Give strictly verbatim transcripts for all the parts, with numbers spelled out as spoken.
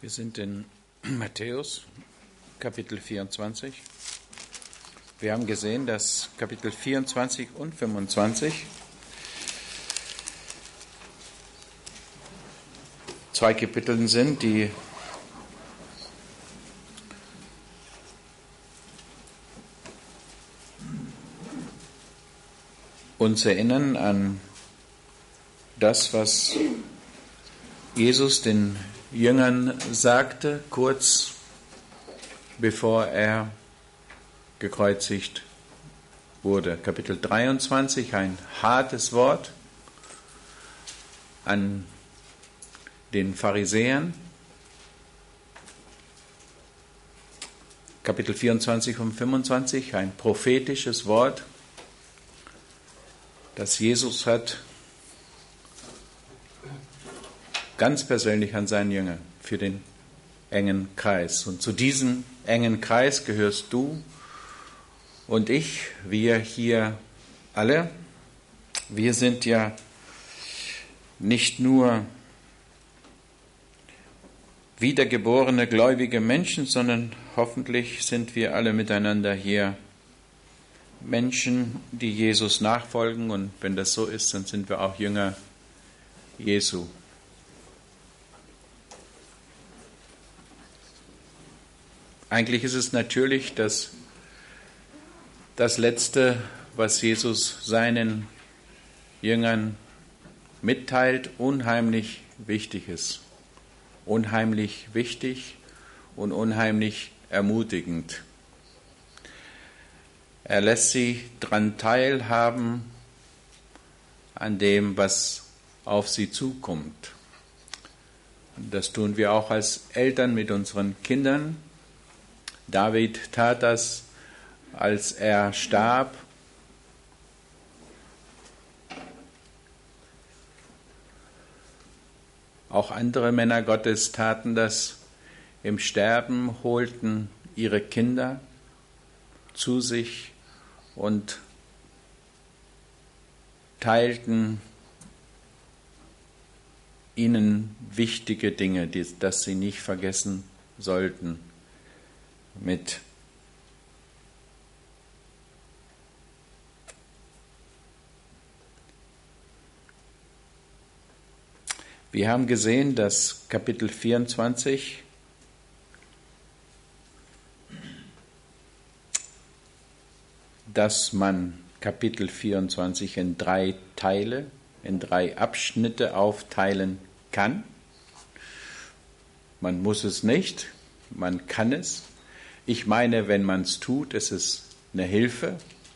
Wir sind in Matthäus, Kapitel vierundzwanzig. Wir haben gesehen, dass Kapitel vierundzwanzig und fünfundzwanzig zwei Kapitel sind, die uns erinnern an das, was Jesus den Jüngern sagte, kurz bevor er gekreuzigt wurde. Kapitel dreiundzwanzig, ein hartes Wort an den Pharisäern. Kapitel vierundzwanzig und fünfundzwanzig, ein prophetisches Wort, das Jesus hat ganz persönlich an seinen Jünger für den engen Kreis. Und zu diesem engen Kreis gehörst du und ich, wir hier alle. Wir sind ja nicht nur wiedergeborene, gläubige Menschen, sondern hoffentlich sind wir alle miteinander hier Menschen, die Jesus nachfolgen. Und wenn das so ist, dann sind wir auch Jünger Jesu. Eigentlich ist es natürlich, dass das Letzte, was Jesus seinen Jüngern mitteilt, unheimlich wichtig ist. Unheimlich wichtig und unheimlich ermutigend. Er lässt sie daran teilhaben, an dem, was auf sie zukommt. Und das tun wir auch als Eltern mit unseren Kindern. David tat das, als er starb. Auch andere Männer Gottes taten das im Sterben, holten ihre Kinder zu sich und teilten ihnen wichtige Dinge, die, dass sie nicht vergessen sollten, mit. Wir haben gesehen, dass Kapitel vierundzwanzig dass man Kapitel vierundzwanzig in drei Teile, in drei Abschnitte aufteilen kann. Man muss es nicht, man kann es. Ich meine, wenn man es tut, ist es eine Hilfe.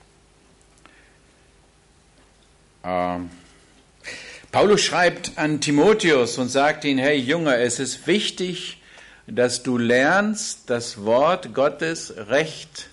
Ähm, Paulus schreibt an Timotheus und sagt ihm, hey Junge, es ist wichtig, dass du lernst, das Wort Gottes recht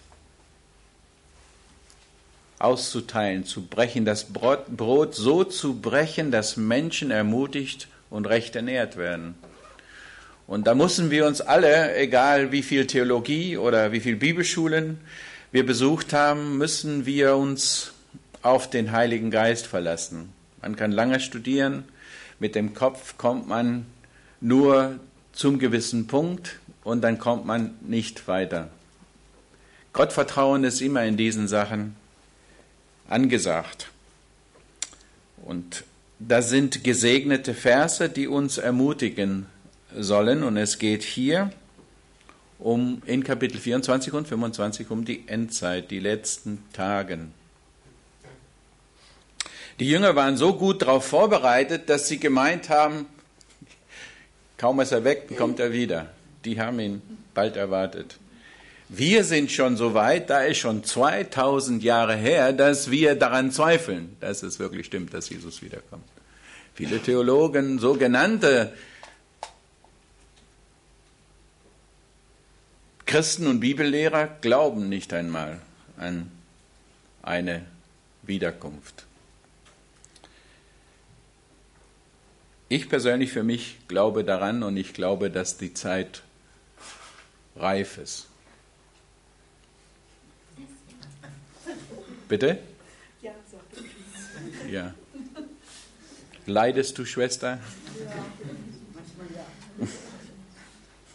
auszuteilen, zu brechen, das Brot so zu brechen, dass Menschen ermutigt und recht ernährt werden. Und da müssen wir uns alle, egal wie viel Theologie oder wie viel Bibelschulen wir besucht haben, müssen wir uns auf den Heiligen Geist verlassen. Man kann lange studieren, mit dem Kopf kommt man nur zum gewissen Punkt und dann kommt man nicht weiter. Gottvertrauen ist immer in diesen Sachen angesagt. Und das sind gesegnete Verse, die uns ermutigen sollen. Und es geht hier um in Kapitel vierundzwanzig und fünfundzwanzig um die Endzeit, die letzten Tage. Die Jünger waren so gut darauf vorbereitet, dass sie gemeint haben, kaum ist er weg, kommt er wieder. Die haben ihn bald erwartet. Wir sind schon so weit, da ist schon zweitausend Jahre her, dass wir daran zweifeln, dass es wirklich stimmt, dass Jesus wiederkommt. Viele Theologen, sogenannte Christen und Bibellehrer glauben nicht einmal an eine Wiederkunft. Ich persönlich für mich glaube daran und ich glaube, dass die Zeit reif ist. Bitte? Ja, sag ich. Ja. Leidest du, Schwester? Ja, manchmal ja.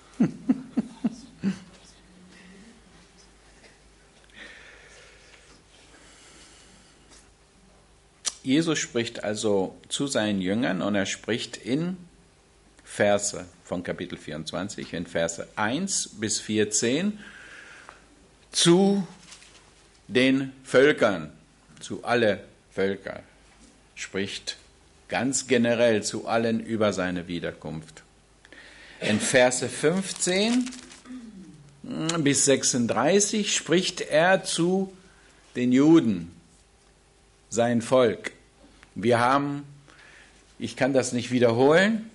Jesus spricht also zu seinen Jüngern und er spricht in Verse von Kapitel vierundzwanzig, in Verse eins bis vierzehn zu den Völkern, zu alle Völker, spricht ganz generell zu allen über seine Wiederkunft. In Verse fünfzehn bis sechsunddreißig spricht er zu den Juden, sein Volk. Wir haben, ich kann das nicht wiederholen,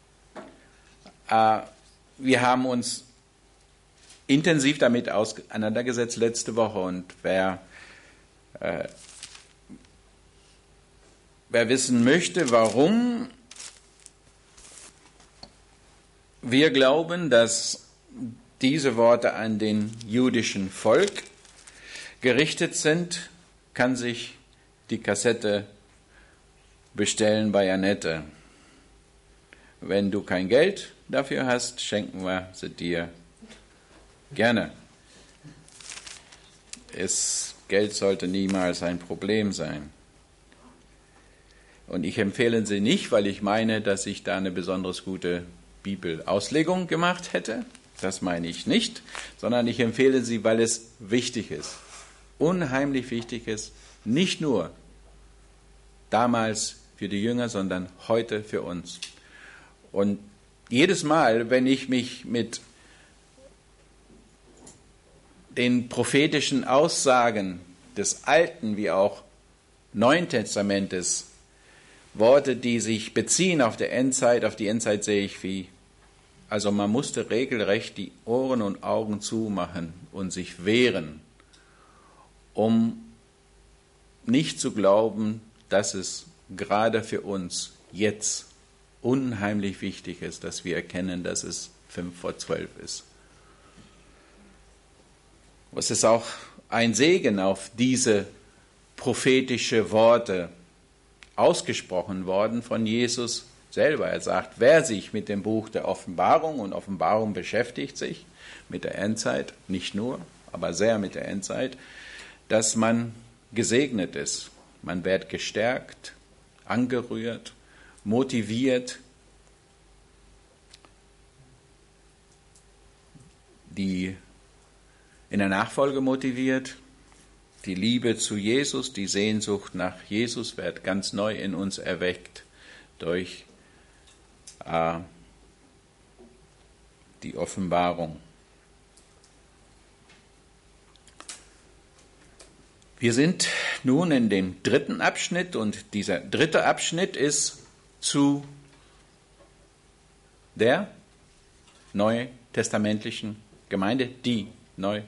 äh, wir haben uns intensiv damit auseinandergesetzt letzte Woche und wer, äh, wer wissen möchte, warum wir glauben, dass diese Worte an den jüdischen Volk gerichtet sind, kann sich die Kassette bestellen bei Annette. Wenn du kein Geld dafür hast, schenken wir sie dir gerne. Es, Geld sollte niemals ein Problem sein. Und ich empfehle sie nicht, weil ich meine, dass ich da eine besonders gute Bibelauslegung gemacht hätte. Das meine ich nicht, sondern ich empfehle sie, weil es wichtig ist. Unheimlich wichtig ist, nicht nur damals für die Jünger, sondern heute für uns. Und jedes Mal, wenn ich mich mit den prophetischen Aussagen des Alten wie auch Neuen Testamentes, Worte, die sich beziehen auf der Endzeit, auf die Endzeit sehe ich wie, also man musste regelrecht die Ohren und Augen zumachen und sich wehren, um nicht zu glauben, dass es gerade für uns jetzt unheimlich wichtig ist, dass wir erkennen, dass es fünf vor zwölf ist. Es ist auch ein Segen auf diese prophetische Worte ausgesprochen worden von Jesus selber. Er sagt, wer sich mit dem Buch der Offenbarung, und Offenbarung beschäftigt sich mit der Endzeit, nicht nur, aber sehr mit der Endzeit, dass man gesegnet ist. Man wird gestärkt, angerührt, motiviert, die in der Nachfolge motiviert. Die Liebe zu Jesus, die Sehnsucht nach Jesus wird ganz neu in uns erweckt durch äh, die Offenbarung. Wir sind nun in dem dritten Abschnitt und dieser dritte Abschnitt ist zu der neutestamentlichen Gemeinde, die neu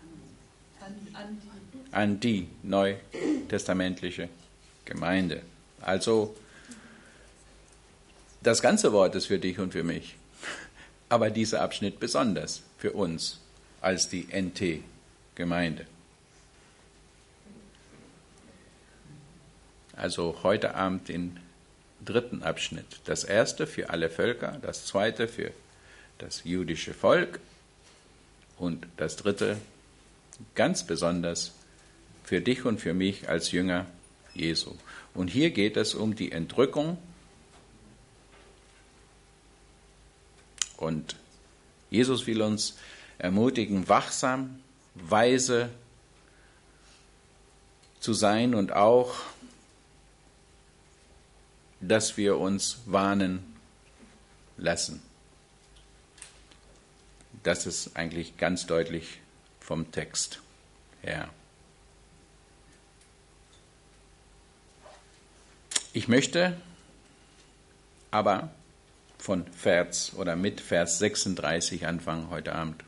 an die neutestamentliche Gemeinde. Also das ganze Wort ist für dich und für mich, aber dieser Abschnitt besonders für uns als die N T-Gemeinde. Also heute Abend den dritten Abschnitt. Das erste für alle Völker, das zweite für das jüdische Volk und das dritte ganz besonders für dich und für mich als Jünger Jesu. Und hier geht es um die Entrückung. Und Jesus will uns ermutigen, wachsam, weise zu sein und auch, dass wir uns warnen lassen. Das ist eigentlich ganz deutlich vom Text her. Ich möchte aber von Vers oder mit Vers sechsunddreißig anfangen heute Abend.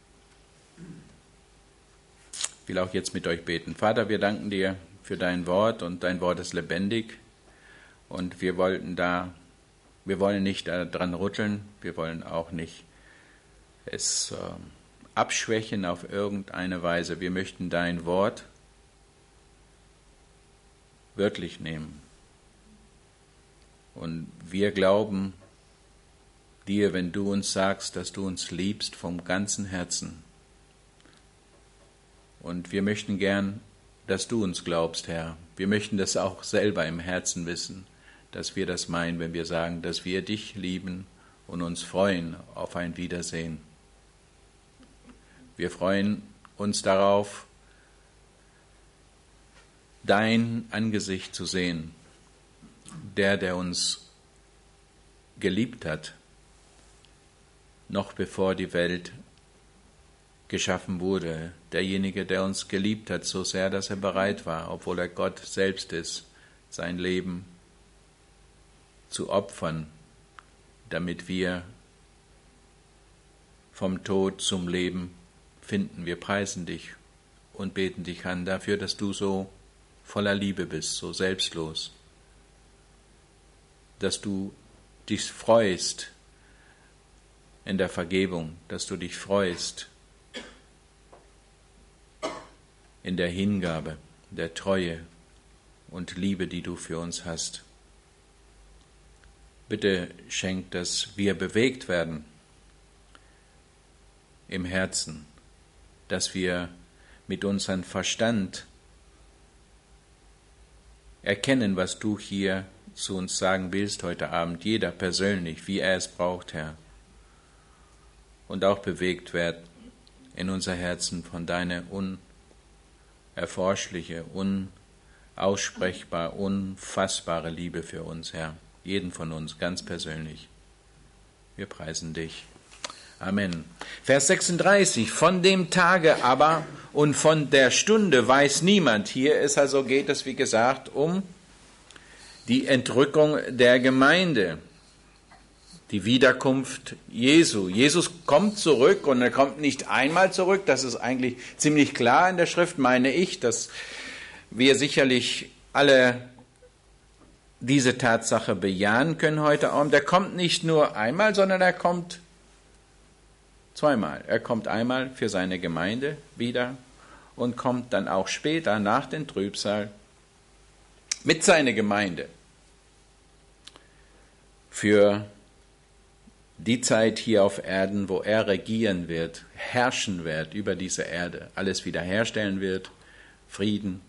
Ich will auch jetzt mit euch beten. Vater, wir danken dir für dein Wort und dein Wort ist lebendig und wir wollten da, wir wollen nicht daran rütteln, wir wollen auch nicht es äh, abschwächen auf irgendeine Weise. Wir möchten dein Wort wörtlich nehmen. Und wir glauben dir, wenn du uns sagst, dass du uns liebst vom ganzen Herzen. Und wir möchten gern dass du uns glaubst, Herr. Wir möchten das auch selber im Herzen wissen, dass wir das meinen, wenn wir sagen, dass wir dich lieben und uns freuen auf ein Wiedersehen. Wir freuen uns darauf, dein Angesicht zu sehen, der, der uns geliebt hat, noch bevor die Welt geschaffen wurde, derjenige, der uns geliebt hat, so sehr, dass er bereit war, obwohl er Gott selbst ist, sein Leben zu opfern, damit wir vom Tod zum Leben finden. Wir preisen dich und beten dich an dafür, dass du so voller Liebe bist, so selbstlos, dass du dich freust in der Vergebung, dass du dich freust in der Hingabe, der Treue und Liebe, die du für uns hast. Bitte schenk, dass wir bewegt werden im Herzen, dass wir mit unserem Verstand erkennen, was du hier zu uns sagen willst heute Abend, jeder persönlich, wie er es braucht, Herr. Und auch bewegt werden in unser Herzen von deiner unerforschliche, unaussprechbar, unfassbare Liebe für uns, Herr. Jeden von uns ganz persönlich. Wir preisen dich. Amen. Vers sechsunddreißig. Von dem Tage aber und von der Stunde weiß niemand. Hier ist also, geht es wie gesagt um die Entrückung der Gemeinde, die Wiederkunft Jesu. Jesus kommt zurück und er kommt nicht einmal zurück. Das ist eigentlich ziemlich klar in der Schrift, meine ich, dass wir sicherlich alle diese Tatsache bejahen können heute Abend. Er kommt nicht nur einmal, sondern er kommt zweimal. Er kommt einmal für seine Gemeinde wieder und kommt dann auch später nach dem Trübsal mit seiner Gemeinde für die Zeit hier auf Erden, wo er regieren wird, herrschen wird über diese Erde, alles wiederherstellen wird, Frieden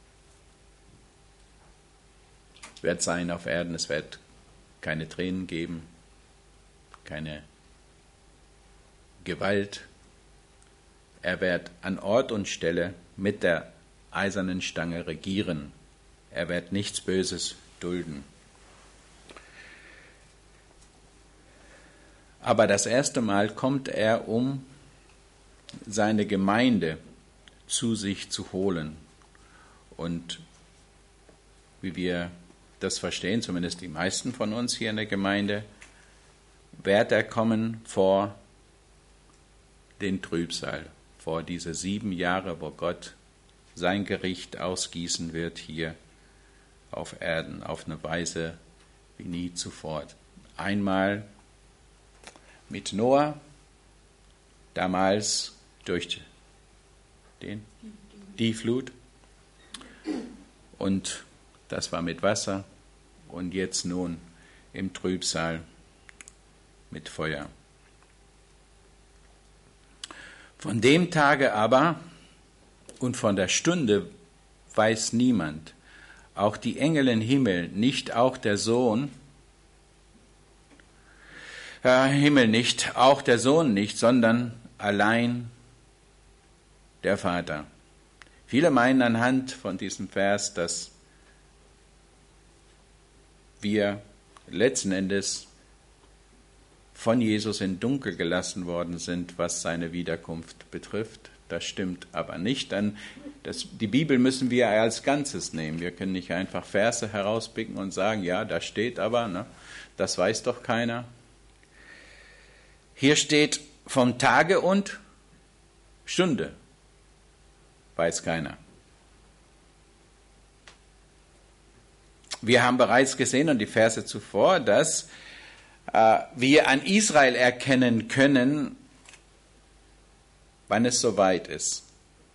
wird sein auf Erden, es wird keine Tränen geben, keine Gewalt. Er wird an Ort und Stelle mit der eisernen Stange regieren. Er wird nichts Böses dulden. Aber das erste Mal kommt er, um seine Gemeinde zu sich zu holen. Und wie wir das verstehen, zumindest die meisten von uns hier in der Gemeinde, wird er kommen vor den Trübsal, vor diese sieben Jahre, wo Gott sein Gericht ausgießen wird hier auf Erden, auf eine Weise wie nie zuvor. Einmal mit Noah, damals durch den, die Flut, und das war mit Wasser, und jetzt nun im Trübsal mit Feuer. Von dem Tage aber und von der Stunde weiß niemand, auch die Engel im Himmel, nicht auch der Sohn, äh, Himmel nicht, auch der Sohn nicht, sondern allein der Vater. Viele meinen anhand von diesem Vers, dass wir letzten Endes von Jesus in Dunkel gelassen worden sind, was seine Wiederkunft betrifft. Das stimmt aber nicht. Denn das, die Bibel müssen wir als Ganzes nehmen. Wir können nicht einfach Verse herauspicken und sagen, ja, da steht aber, ne, das weiß doch keiner. Hier steht vom Tage und Stunde, weiß keiner. Wir haben bereits gesehen und die Verse zuvor, dass äh, wir an Israel erkennen können, wann es soweit ist.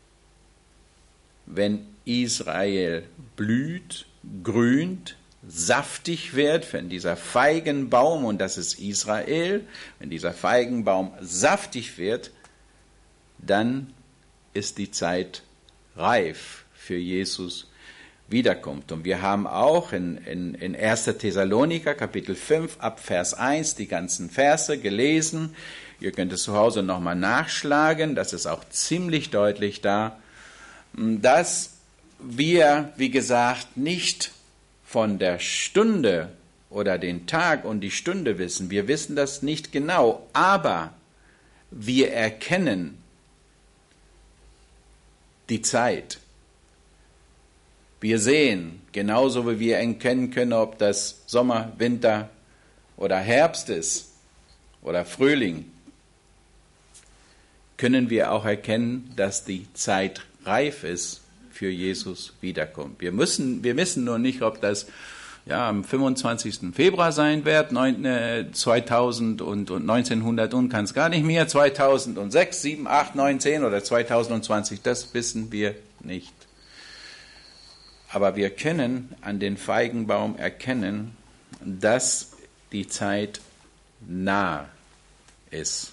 Wenn Israel blüht, grünt, saftig wird, wenn dieser Feigenbaum, und das ist Israel, wenn dieser Feigenbaum saftig wird, dann ist die Zeit reif für Jesus wiederkommt. Und wir haben auch in, in, in erster Thessaloniker, Kapitel fünf, ab Vers eins, die ganzen Verse gelesen. Ihr könnt es zu Hause nochmal nachschlagen, das ist auch ziemlich deutlich da, dass wir, wie gesagt, nicht von der Stunde oder den Tag und die Stunde wissen. Wir wissen das nicht genau, aber wir erkennen die Zeit. Wir sehen, genauso wie wir erkennen können, ob das Sommer, Winter oder Herbst ist oder Frühling, können wir auch erkennen, dass die Zeit reif ist für Jesus wiederkommt. Wir müssen, wir wissen nur nicht, ob das ja, am fünfundzwanzigsten Februar sein wird, zweitausend und, und neunzehnhundert und kann es gar nicht mehr, zweitausendsechs, sieben, acht, neun, zehn oder zweitausendzwanzig, das wissen wir nicht. Aber wir können an den Feigenbaum erkennen, dass die Zeit nah ist.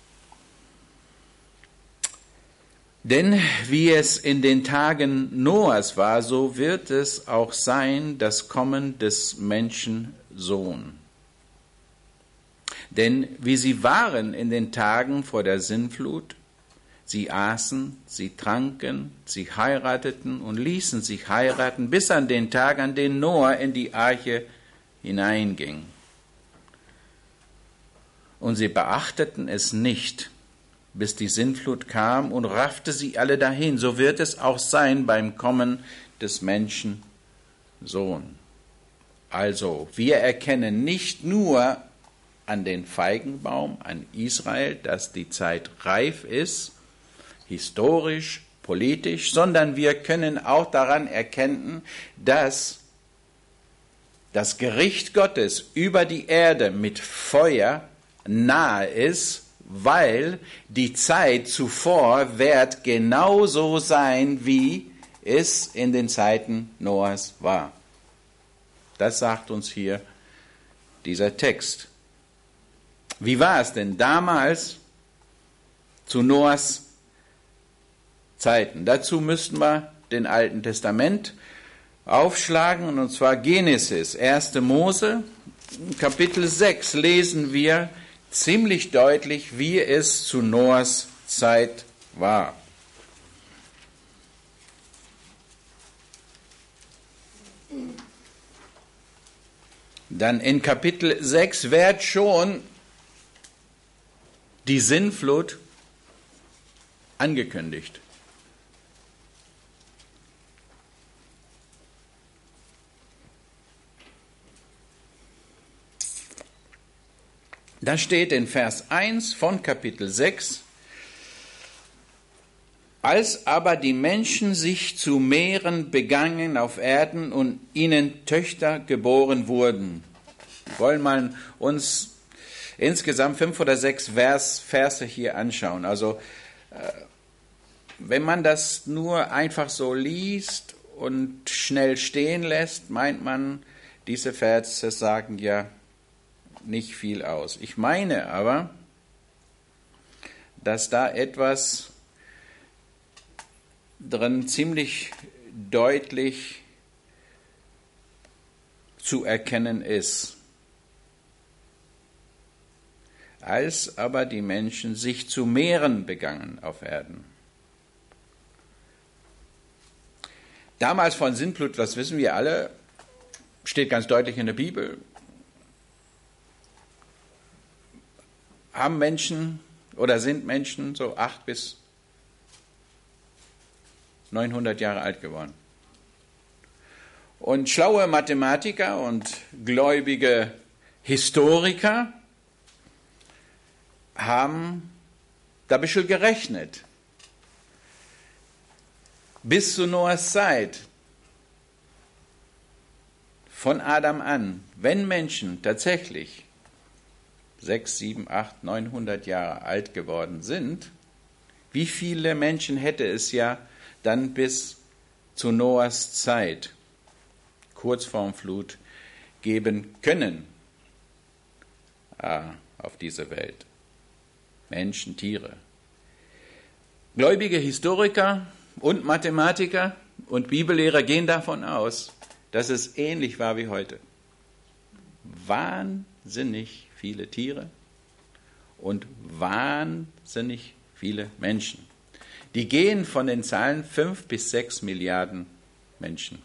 Denn wie es in den Tagen Noahs war, so wird es auch sein, das Kommen des Menschensohn. Denn wie sie waren in den Tagen vor der Sintflut, sie aßen, sie tranken, sie heirateten und ließen sich heiraten, bis an den Tag, an den Noah in die Arche hineinging. Und sie beachteten es nicht, bis die Sintflut kam und raffte sie alle dahin. So wird es auch sein beim Kommen des Menschensohn. Also, wir erkennen nicht nur an den Feigenbaum, an Israel, dass die Zeit reif ist, historisch, politisch, sondern wir können auch daran erkennen, dass das Gericht Gottes über die Erde mit Feuer nahe ist, weil die Zeit zuvor wird genauso sein, wie es in den Zeiten Noahs war. Das sagt uns hier dieser Text. Wie war es denn damals zu Noahs Zeiten? Dazu müssten wir den Alten Testament aufschlagen, und zwar Genesis, erster Mose, Kapitel sechs, lesen wir ziemlich deutlich, wie es zu Noahs Zeit war. Dann in Kapitel sechs wird schon die Sintflut angekündigt. Da steht in Vers eins von Kapitel sechs, als aber die Menschen sich zu mehren begannen auf Erden und ihnen Töchter geboren wurden. Wir wollen mal uns insgesamt fünf oder sechs Vers, Verse hier anschauen. Also wenn man das nur einfach so liest und schnell stehen lässt, meint man, diese Verse sagen ja nicht viel aus. Ich meine aber, dass da etwas drin ziemlich deutlich zu erkennen ist. Als aber die Menschen sich zu mehren begannen auf Erden. Damals von Sintflut, das wissen wir alle, steht ganz deutlich in der Bibel, haben Menschen oder sind Menschen so acht bis neunhundert Jahre alt geworden. Und schlaue Mathematiker und gläubige Historiker haben da ein bisschen gerechnet. Bis zu Noahs Zeit, von Adam an, wenn Menschen tatsächlich sechs, sieben, acht, neunhundert Jahre alt geworden sind, wie viele Menschen hätte es ja dann bis zu Noahs Zeit, kurz vorm Flut, geben können ah, auf dieser Welt? Menschen, Tiere. Gläubige Historiker und Mathematiker und Bibellehrer gehen davon aus, dass es ähnlich war wie heute. Wahnsinnig viele Tiere und wahnsinnig viele Menschen. Die gehen von den Zahlen fünf bis sechs Milliarden Menschen.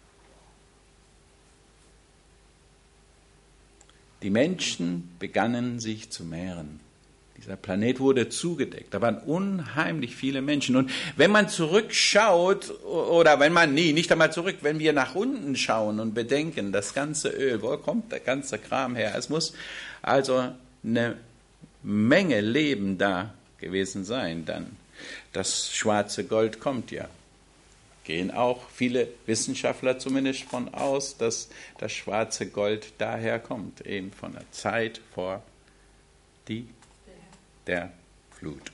Die Menschen begannen sich zu mehren. Dieser Planet wurde zugedeckt. Da waren unheimlich viele Menschen. Und wenn man zurückschaut, oder wenn man, nie, nicht einmal zurück, wenn wir nach unten schauen und bedenken, das ganze Öl, wo kommt der ganze Kram her? Es muss also eine Menge Leben da gewesen sein dann. Das schwarze Gold kommt ja. Gehen auch viele Wissenschaftler zumindest von aus, dass das schwarze Gold daher kommt, eben von der Zeit vor die, der Flut.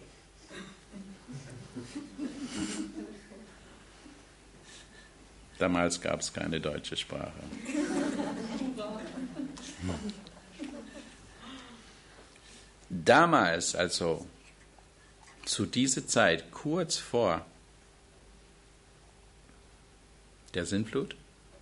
Damals gab es keine deutsche Sprache. Damals, also zu dieser Zeit, kurz vor der Sintflut,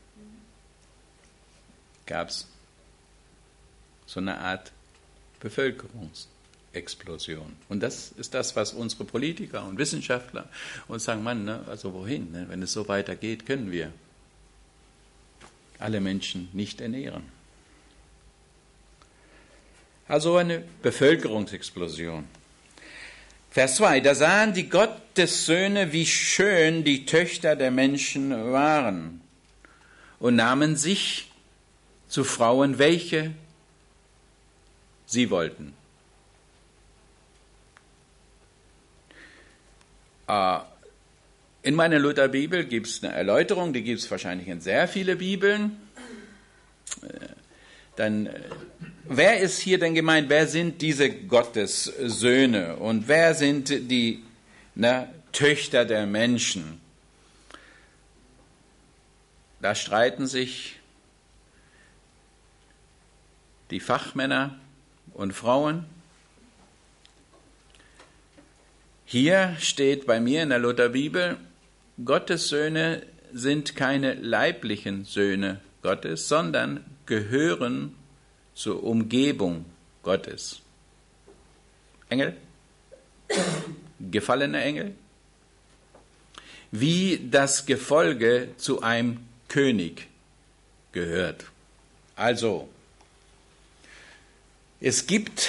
gab es so eine Art Bevölkerungsexplosion. Und das ist das, was unsere Politiker und Wissenschaftler uns sagen, Mann, ne, also wohin? Ne? Wenn es so weitergeht, können wir alle Menschen nicht ernähren. Also eine Bevölkerungsexplosion. Vers zwei, da sahen die Gottessöhne, wie schön die Töchter der Menschen waren und nahmen sich zu Frauen, welche sie wollten. In meiner Lutherbibel gibt es eine Erläuterung, die gibt es wahrscheinlich in sehr viele Bibeln. Dann, wer ist hier denn gemeint? Wer sind diese Gottessöhne und wer sind die na, Töchter der Menschen? Da streiten sich die Fachmänner und Frauen. Hier steht bei mir in der Lutherbibel, Gottes Söhne sind keine leiblichen Söhne Gottes, sondern gehören zur Umgebung Gottes. Engel, gefallene Engel, wie das Gefolge zu einem König gehört. Also, es gibt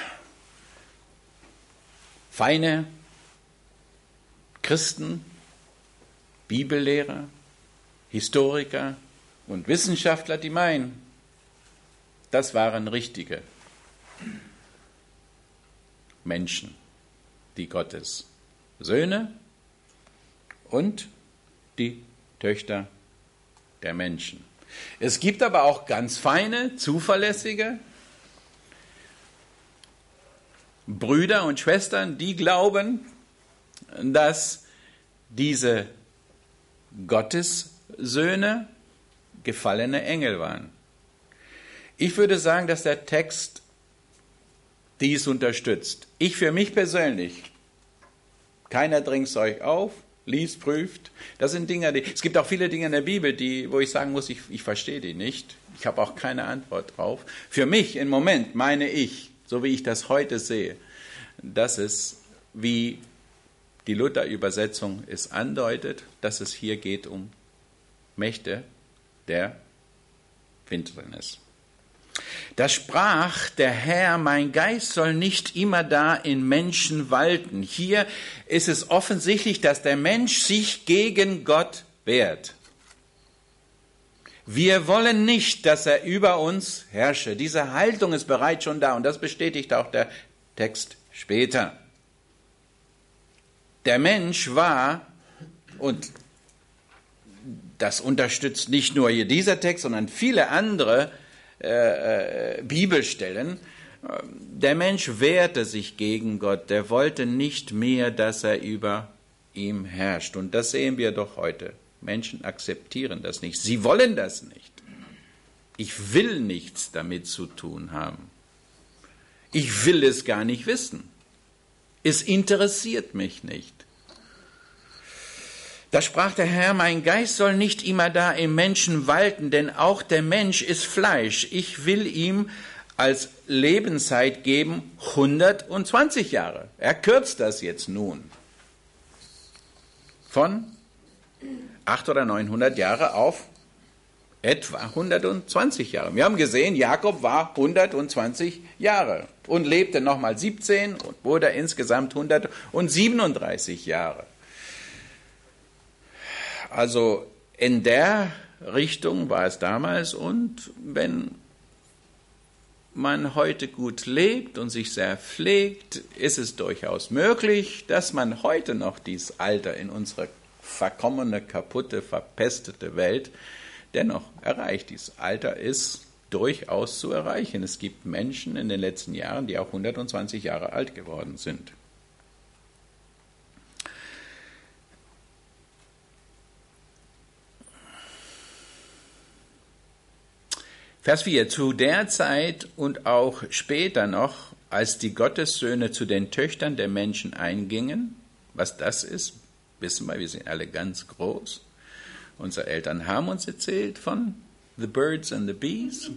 feine Christen, Bibellehrer, Historiker und Wissenschaftler, die meinen, das waren richtige Menschen, die Gottes Söhne und die Töchter der Menschen. Es gibt aber auch ganz feine, zuverlässige Brüder und Schwestern, die glauben, dass diese Gottessöhne gefallene Engel waren. Ich würde sagen, dass der Text dies unterstützt. Ich für mich persönlich, keiner drängt es euch auf, liest, prüft. Das sind Dinge, die, es gibt auch viele Dinge in der Bibel, die, wo ich sagen muss, ich, ich verstehe die nicht. Ich habe auch keine Antwort drauf. Für mich im Moment meine ich, so wie ich das heute sehe, dass es, wie die Luther-Übersetzung es andeutet, dass es hier geht um Mächte der Finsternis. Da sprach der Herr, mein Geist soll nicht immer da in Menschen walten. Hier ist es offensichtlich, dass der Mensch sich gegen Gott wehrt. Wir wollen nicht, dass er über uns herrsche. Diese Haltung ist bereits schon da und das bestätigt auch der Text später. Der Mensch war, und das unterstützt nicht nur hier dieser Text, sondern viele andere äh, äh, Bibelstellen, der Mensch wehrte sich gegen Gott, der wollte nicht mehr, dass er über ihm herrscht. Und das sehen wir doch heute. Menschen akzeptieren das nicht. Sie wollen das nicht. Ich will nichts damit zu tun haben. Ich will es gar nicht wissen. Es interessiert mich nicht. Da sprach der Herr, mein Geist soll nicht immer da im Menschen walten, denn auch der Mensch ist Fleisch. Ich will ihm als Lebenszeit geben hundertzwanzig Jahre. Er kürzt das jetzt nun von achthundert oder neunhundert Jahre auf etwa hundertzwanzig Jahre. Wir haben gesehen, Jakob war hundertzwanzig Jahre und lebte nochmal siebzehn und wurde insgesamt hundertsiebenunddreißig Jahre. Also in der Richtung war es damals, und wenn man heute gut lebt und sich sehr pflegt, ist es durchaus möglich, dass man heute noch dieses Alter in unserer verkommene, kaputte, verpestete Welt dennoch erreicht. Dieses Alter ist durchaus zu erreichen. Es gibt Menschen in den letzten Jahren, die auch hundertzwanzig Jahre alt geworden sind. Vers vier. Zu der Zeit und auch später noch, als die Gottessöhne zu den Töchtern der Menschen eingingen, was das ist, wissen wir, wir sind alle ganz groß. Unsere Eltern haben uns erzählt von The Birds and the Bees.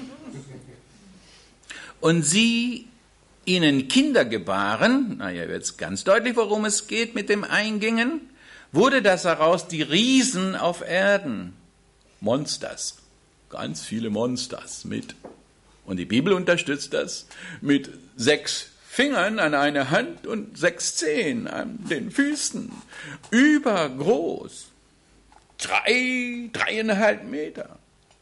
Und sie ihnen Kinder gebaren, naja, jetzt ganz deutlich, worum es geht mit dem Eingingen, wurde das daraus die Riesen auf Erden, Monsters. Ganz viele Monsters mit. Und die Bibel unterstützt das mit sechs Fingern an einer Hand und sechs Zehen an den Füßen. Übergroß. Drei, dreieinhalb Meter.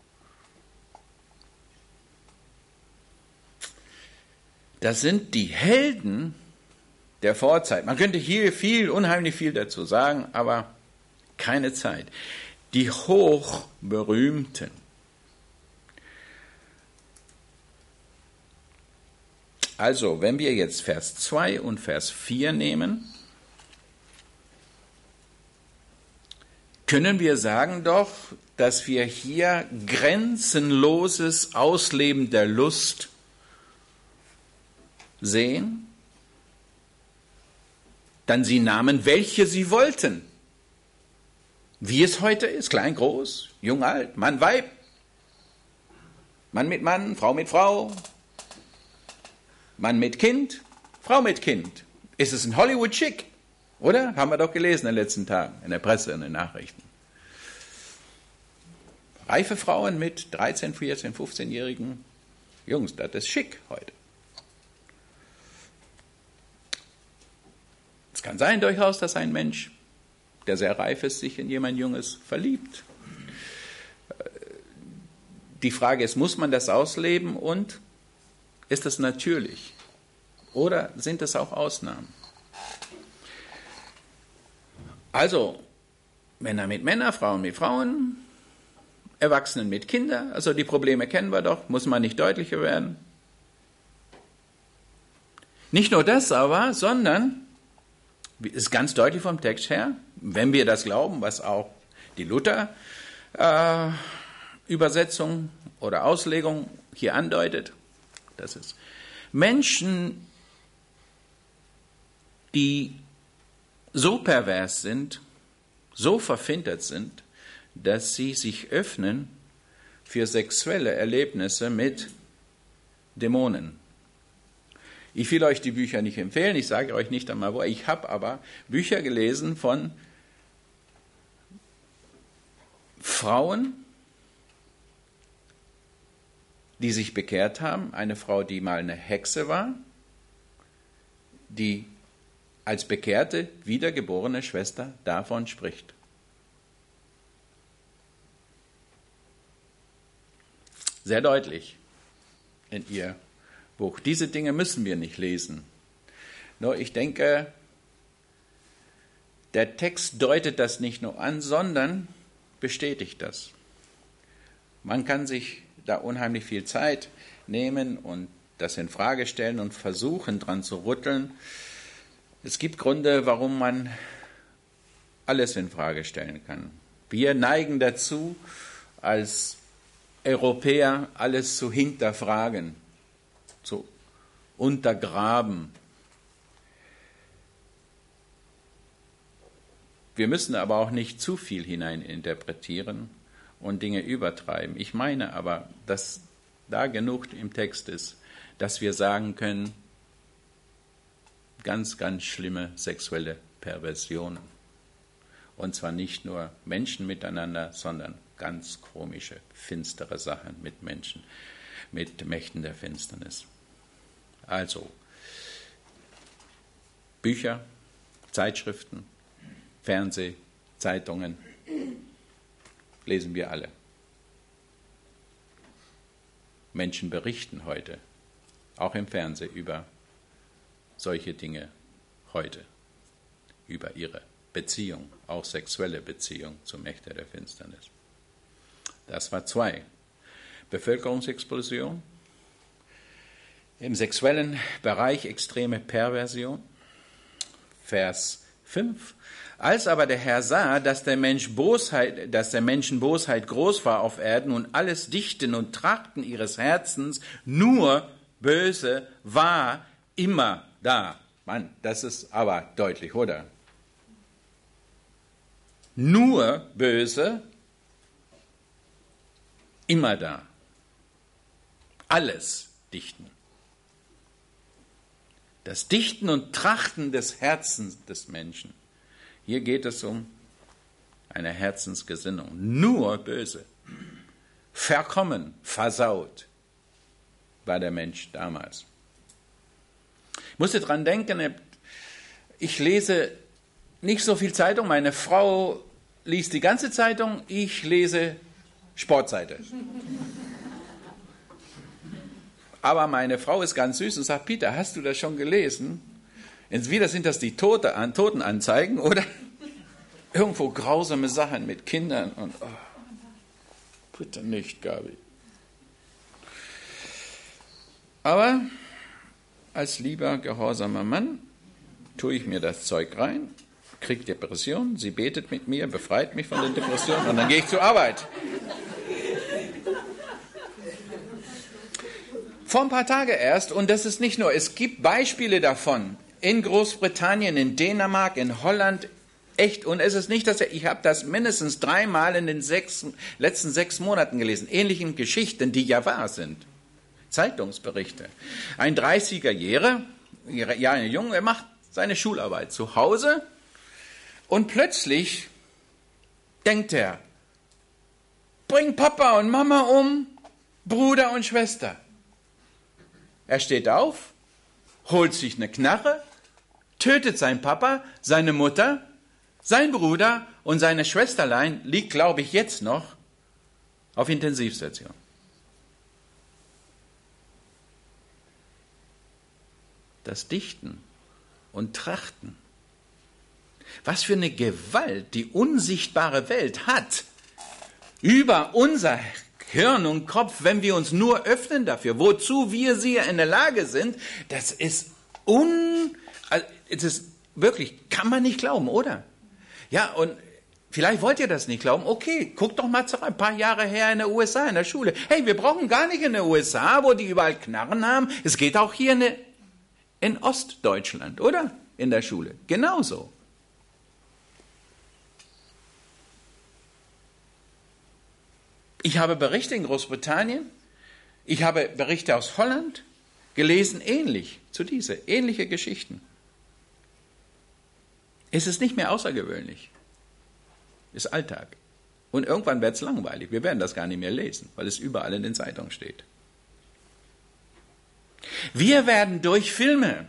Das sind die Helden der Vorzeit. Man könnte hier viel, unheimlich viel dazu sagen, aber keine Zeit. Die Hochberühmten. Also, wenn wir jetzt Vers zwei und Vers vier nehmen, können wir sagen doch, dass wir hier grenzenloses Ausleben der Lust sehen. Dann sie nahmen, welche sie wollten. Wie es heute ist, klein, groß, jung, alt, Mann, Weib, Mann mit Mann, Frau mit Frau, Mann mit Kind, Frau mit Kind. Ist es ein Hollywood-Chick, oder? Haben wir doch gelesen in den letzten Tagen, in der Presse, in den Nachrichten. Reife Frauen mit dreizehn, vierzehn, fünfzehnjährigen Jungs, das ist schick heute. Es kann sein durchaus, dass ein Mensch, der sehr reif ist, sich in jemand Junges verliebt. Die Frage ist, muss man das ausleben und ist das natürlich? Oder sind es auch Ausnahmen? Also, Männer mit Männern, Frauen mit Frauen, Erwachsenen mit Kindern, also die Probleme kennen wir doch, muss man nicht deutlicher werden. Nicht nur das aber, sondern, ist ganz deutlich vom Text her, wenn wir das glauben, was auch die Luther-Übersetzung äh, oder Auslegung hier andeutet, das ist Menschen, die so pervers sind, so verfintert sind, dass sie sich öffnen für sexuelle Erlebnisse mit Dämonen. Ich will euch die Bücher nicht empfehlen, ich sage euch nicht einmal wo, ich habe aber Bücher gelesen von Frauen, die sich bekehrt haben, eine Frau, die mal eine Hexe war, die als bekehrte, wiedergeborene Schwester davon spricht. Sehr deutlich in ihr Buch. Diese Dinge müssen wir nicht lesen. Nur ich denke, der Text deutet das nicht nur an, sondern bestätigt das. Man kann sich da unheimlich viel Zeit nehmen und das in Frage stellen und versuchen, dran zu rütteln. Es gibt Gründe, warum man alles in Frage stellen kann. Wir neigen dazu, als Europäer alles zu hinterfragen, zu untergraben. Wir müssen aber auch nicht zu viel hineininterpretieren und Dinge übertreiben. Ich meine aber, dass da genug im Text ist, dass wir sagen können, ganz, ganz schlimme sexuelle Perversionen. Und zwar nicht nur Menschen miteinander, sondern ganz komische, finstere Sachen mit Menschen, mit Mächten der Finsternis. Also, Bücher, Zeitschriften, Fernseh, Zeitungen, lesen wir alle. Menschen berichten heute, auch im Fernsehen, über solche Dinge heute, über ihre Beziehung, auch sexuelle Beziehung zu Mächten der Finsternis. Das war zwei. Bevölkerungsexplosion, im sexuellen Bereich extreme Perversion. Vers fünf. Als aber der Herr sah, dass der Mensch Bosheit, dass der Menschen Bosheit groß war auf Erden und alles Dichten und Trachten ihres Herzens nur böse war immer da. Mann, das ist aber deutlich, oder? Nur böse, immer da. Alles Dichten. Das Dichten und Trachten des Herzens des Menschen. Hier geht es um eine Herzensgesinnung. Nur böse. Verkommen, versaut war der Mensch damals. Ich musste dran denken, ich lese nicht so viel Zeitung. Meine Frau liest die ganze Zeitung, ich lese Sportseite. Aber meine Frau ist ganz süß und sagt, Peter, hast du das schon gelesen? Entweder sind das die Tote, an, Totenanzeigen oder irgendwo grausame Sachen mit Kindern. Und oh, bitte nicht, Gabi. Aber als lieber, gehorsamer Mann tue ich mir das Zeug rein, kriege Depression, sie betet mit mir, befreit mich von den Depressionen und dann gehe ich zur Arbeit. Vor ein paar Tagen erst, und das ist nicht nur, es gibt Beispiele davon, in Großbritannien, in Dänemark, in Holland, echt, und es ist nicht, dass ich, ich habe das mindestens dreimal in den sechs, letzten sechs Monaten gelesen, ähnlichen Geschichten, die ja wahr sind. Zeitungsberichte. Ein dreißiger-Jähriger, ja, ein Junge, er macht seine Schularbeit zu Hause und plötzlich denkt er, bring Papa und Mama um, Bruder und Schwester. Er steht auf, holt sich eine Knarre, tötet seinen Papa, seine Mutter, sein Bruder und seine Schwesterlein liegt, glaube ich, jetzt noch auf Intensivstation. Das Dichten und Trachten. Was für eine Gewalt die unsichtbare Welt hat über unser Hirn und Kopf, wenn wir uns nur öffnen dafür, wozu wir sie in der Lage sind, das ist un, also es ist wirklich, kann man nicht glauben, oder? Ja, und vielleicht wollt ihr das nicht glauben. Okay, guckt doch mal zurück, ein paar Jahre her in den U S A, in der Schule. Hey, wir brauchen gar nicht in den U S A, wo die überall Knarren haben. Es geht auch hier in, in Ostdeutschland, oder? In der Schule. Genauso. Ich habe Berichte in Großbritannien, ich habe Berichte aus Holland gelesen, ähnlich zu diese, ähnliche Geschichten. Es ist nicht mehr außergewöhnlich. Es ist Alltag. Und irgendwann wird es langweilig. Wir werden das gar nicht mehr lesen, weil es überall in den Zeitungen steht. Wir werden durch Filme,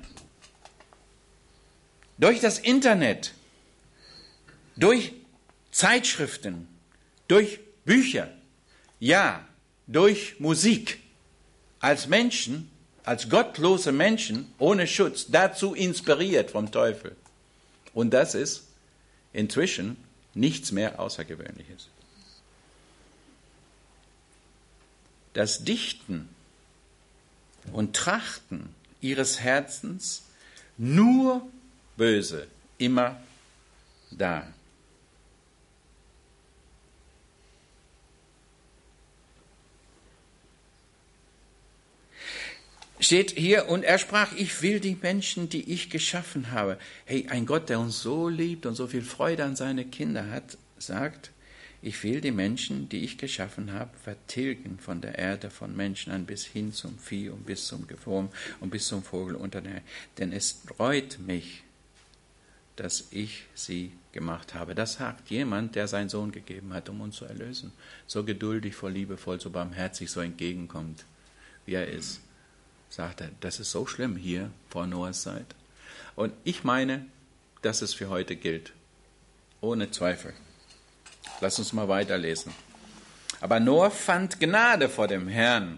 durch das Internet, durch Zeitschriften, durch Bücher, ja, durch Musik als Menschen, als gottlose Menschen ohne Schutz dazu inspiriert vom Teufel. Und das ist inzwischen nichts mehr Außergewöhnliches. Das Dichten und Trachten ihres Herzens nur böse, immer da. steht hier, und er sprach, ich will die Menschen, die ich geschaffen habe. Hey, ein Gott, der uns so liebt und so viel Freude an seine Kinder hat, sagt, ich will die Menschen, die ich geschaffen habe, vertilgen von der Erde, von Menschen an bis hin zum Vieh und bis zum Gewurm und bis zum Vogel unter der Erde. Denn es reut mich, dass ich sie gemacht habe. Das sagt jemand, der seinen Sohn gegeben hat, um uns zu erlösen. So geduldig, voll liebevoll, so barmherzig, so entgegenkommt, wie er ist. Sagt er, das ist so schlimm hier vor Noahs Zeit. Und ich meine, dass es für heute gilt. Ohne Zweifel. Lass uns mal weiterlesen. Aber Noah fand Gnade vor dem Herrn.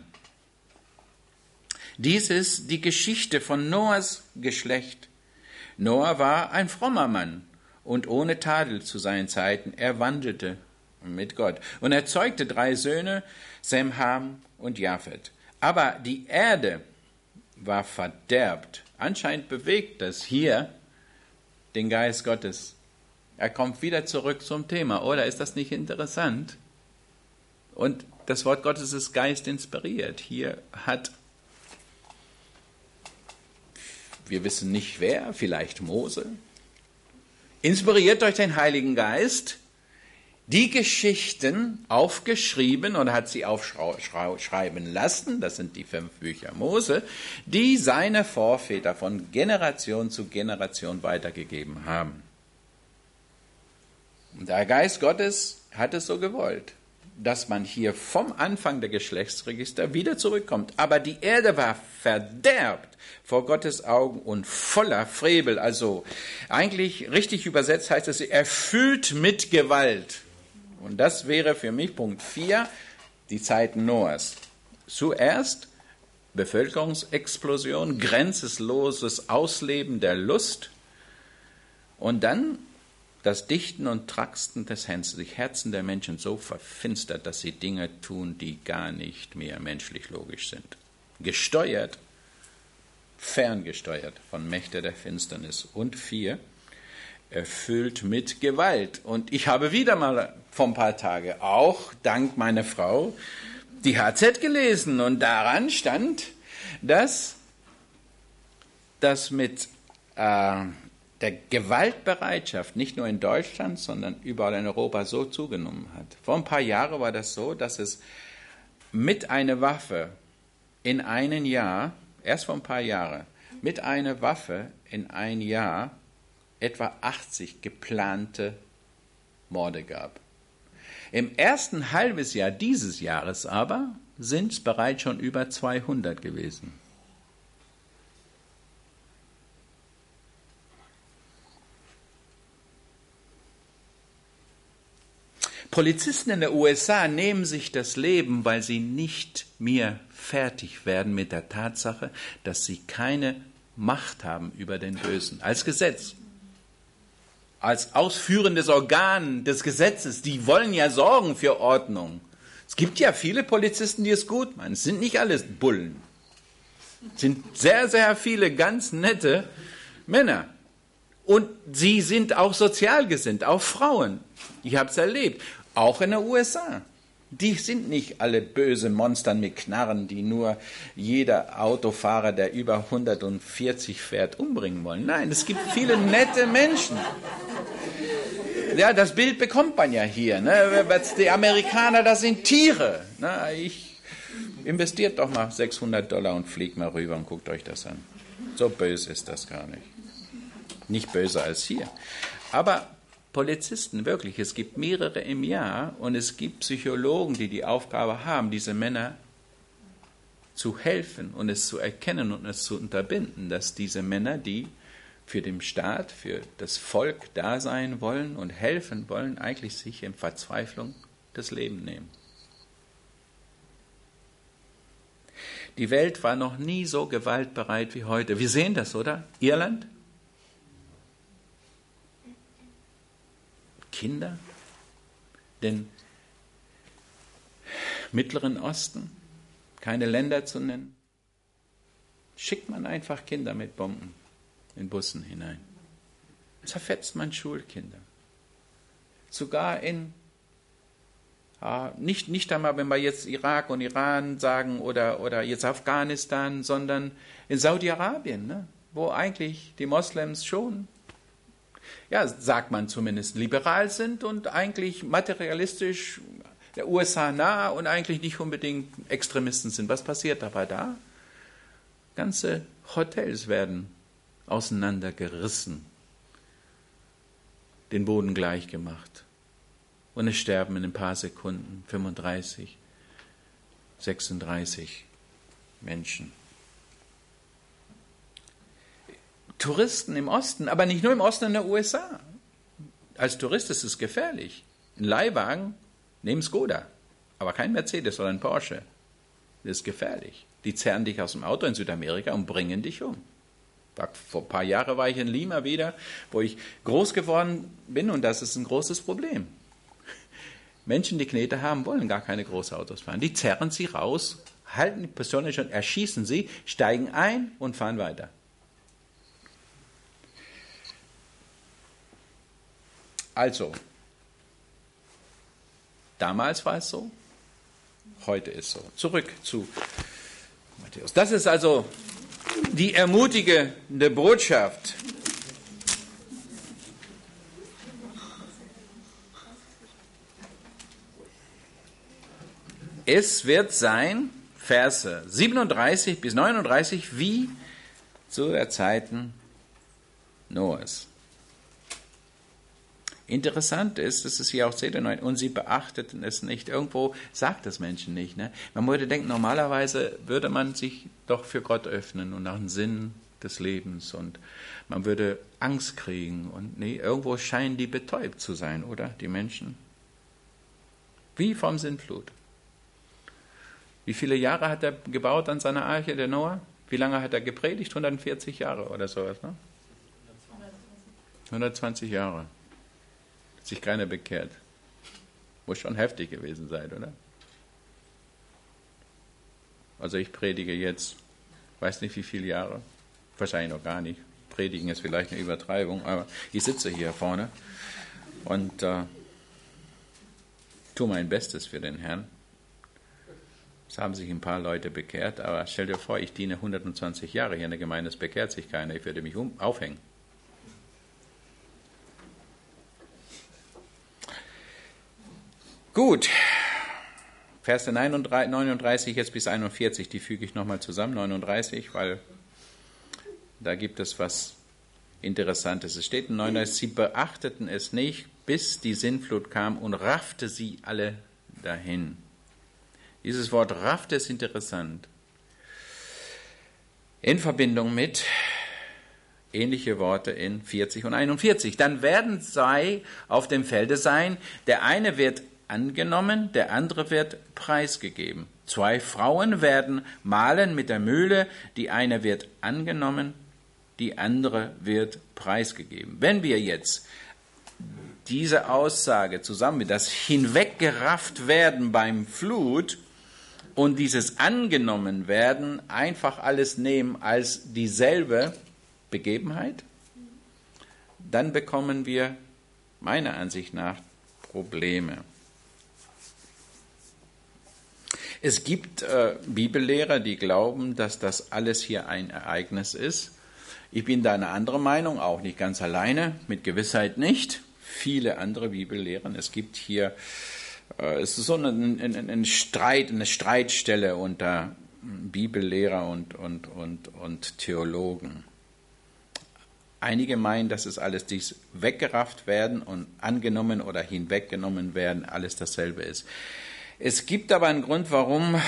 Dies ist die Geschichte von Noahs Geschlecht. Noah war ein frommer Mann und ohne Tadel zu seinen Zeiten. Er wandelte mit Gott und er zeugte drei Söhne, Sem, Ham und Japhet. Aber die Erde war verderbt. Anscheinend bewegt das hier den Geist Gottes. Er kommt wieder zurück zum Thema. Oder ist das nicht interessant? Und das Wort Gottes ist geistinspiriert. Hier hat, wir wissen nicht wer, vielleicht Mose, inspiriert durch den Heiligen Geist, die Geschichten aufgeschrieben und hat sie aufschreiben lassen, das sind die fünf Bücher Mose, die seine Vorväter von Generation zu Generation weitergegeben haben. Und der Geist Gottes hat es so gewollt, dass man hier vom Anfang der Geschlechtsregister wieder zurückkommt. Aber die Erde war verderbt vor Gottes Augen und voller Frevel. Also eigentlich richtig übersetzt heißt es, erfüllt mit Gewalt. Und das wäre für mich Punkt vier, die Zeiten Noahs. Zuerst Bevölkerungsexplosion, grenzenloses Ausleben der Lust und dann das Dichten und Trachten des Herzen der Menschen so verfinstert, dass sie Dinge tun, die gar nicht mehr menschlich logisch sind. Gesteuert, ferngesteuert von Mächten der Finsternis. Und vier, erfüllt mit Gewalt. Und ich habe wieder mal vor ein paar Tagen, auch dank meiner Frau, die H Z gelesen. Und daran stand, dass das mit äh, der Gewaltbereitschaft nicht nur in Deutschland, sondern überall in Europa so zugenommen hat. Vor ein paar Jahren war das so, dass es mit einer Waffe in einem Jahr, erst vor ein paar Jahren, mit einer Waffe in ein Jahr etwa achtzig geplante Morde gab. Im ersten halbes Jahr dieses Jahres aber sind es bereits schon über zweihundert gewesen. Polizisten in der U S A nehmen sich das Leben, weil sie nicht mehr fertig werden mit der Tatsache, dass sie keine Macht haben über den Bösen. Als Gesetz, als ausführendes Organ des Gesetzes, die wollen ja sorgen für Ordnung. Es gibt ja viele Polizisten, die es gut meinen. Es sind nicht alles Bullen. Es sind sehr, sehr viele ganz nette Männer. Und sie sind auch sozial gesinnt, auch Frauen. Ich habe es erlebt. Auch in den U S A. Die sind nicht alle böse Monster mit Knarren, die nur jeder Autofahrer, der über hundertvierzig fährt, umbringen wollen. Nein, es gibt viele nette Menschen. Ja, das Bild bekommt man ja hier. Ne? Die Amerikaner, das sind Tiere. Na, ich investiert doch mal sechshundert Dollar und fliegt mal rüber und guckt euch das an. So böse ist das gar nicht. Nicht böser als hier. Aber Polizisten, wirklich, es gibt mehrere im Jahr und es gibt Psychologen, die die Aufgabe haben, diese Männer zu helfen und es zu erkennen und es zu unterbinden, dass diese Männer, die für den Staat, für das Volk da sein wollen und helfen wollen, eigentlich sich in Verzweiflung das Leben nehmen. Die Welt war noch nie so gewaltbereit wie heute. Wir sehen das, oder? Irland? Kinder, den Mittleren Osten, keine Länder zu nennen, schickt man einfach Kinder mit Bomben in Bussen hinein. Zerfetzt man Schulkinder. Sogar in Nicht, nicht einmal, wenn wir jetzt Irak und Iran sagen oder, oder jetzt Afghanistan, sondern in Saudi-Arabien, ne, wo eigentlich die Moslems schon, ja, sagt man zumindest, liberal sind und eigentlich materialistisch der U S A nah und eigentlich nicht unbedingt Extremisten sind. Was passiert dabei da? Ganze Hotels werden auseinandergerissen, den Boden gleich gemacht. Und es sterben in ein paar Sekunden fünfunddreißig, sechsunddreißig Menschen. Touristen im Osten, aber nicht nur im Osten in der U S A. Als Tourist ist es gefährlich. Ein Leihwagen, nehmen Skoda, aber kein Mercedes oder ein Porsche. Das ist gefährlich. Die zerren dich aus dem Auto in Südamerika und bringen dich um. Vor ein paar Jahren war ich in Lima wieder, wo ich groß geworden bin, und das ist ein großes Problem. Menschen, die Knete haben, wollen gar keine Großautos fahren. Die zerren sie raus, halten die Person schon, erschießen sie, steigen ein und fahren weiter. Also, damals war es so, heute ist so. Zurück zu Matthäus. Das ist also die ermutigende Botschaft. Es wird sein, Verse siebenunddreißig bis neununddreißig, wie zu der Zeiten Noahs. Interessant ist, dass es hier auch steht, und sie beachteten es nicht. Irgendwo sagt das Menschen nicht. Ne? Man würde denken, normalerweise würde man sich doch für Gott öffnen und nach dem Sinn des Lebens, und man würde Angst kriegen. Und nee, irgendwo scheinen die betäubt zu sein, oder? Die Menschen. Wie vom Sintflut. Wie viele Jahre hat er gebaut an seiner Arche, der Noah? Wie lange hat er gepredigt? hundertvierzig Jahre oder sowas, ne? hundertzwanzig Jahre. Hat sich keiner bekehrt. Muss schon heftig gewesen sein, oder? Also ich predige jetzt, weiß nicht wie viele Jahre, wahrscheinlich noch gar nicht. Predigen ist vielleicht eine Übertreibung, aber ich sitze hier vorne und äh, tue mein Bestes für den Herrn. Es haben sich ein paar Leute bekehrt, aber stell dir vor, ich diene hundertzwanzig Jahre hier in der Gemeinde, es bekehrt sich keiner, ich würde mich um, aufhängen. Gut, Verse neununddreißig jetzt bis einundvierzig, die füge ich nochmal zusammen, neununddreißig, weil da gibt es was Interessantes. Es steht in neununddreißig, sie beachteten es nicht, bis die Sintflut kam und raffte sie alle dahin. Dieses Wort raffte ist interessant. In Verbindung mit ähnliche Worte in vierzig und einundvierzig. Dann werden zwei auf dem Felde sein, der eine wird angenommen, der andere wird preisgegeben. Zwei Frauen werden mahlen mit der Mühle, die eine wird angenommen, die andere wird preisgegeben. Wenn wir jetzt diese Aussage zusammen mit das hinweggerafft werden beim Flut und dieses angenommen werden einfach alles nehmen als dieselbe Begebenheit, dann bekommen wir meiner Ansicht nach Probleme. Es gibt äh, Bibellehrer, die glauben, dass das alles hier ein Ereignis ist. Ich bin da eine andere Meinung, auch nicht ganz alleine, mit Gewissheit nicht. Viele andere Bibellehrer. Es gibt hier, äh, es ist so ein, ein, ein Streit, eine Streitstelle unter Bibellehrer und, und, und, und Theologen. Einige meinen, dass es alles dies weggerafft werden und angenommen oder hinweggenommen werden, alles dasselbe ist. Es gibt aber einen Grund, warum,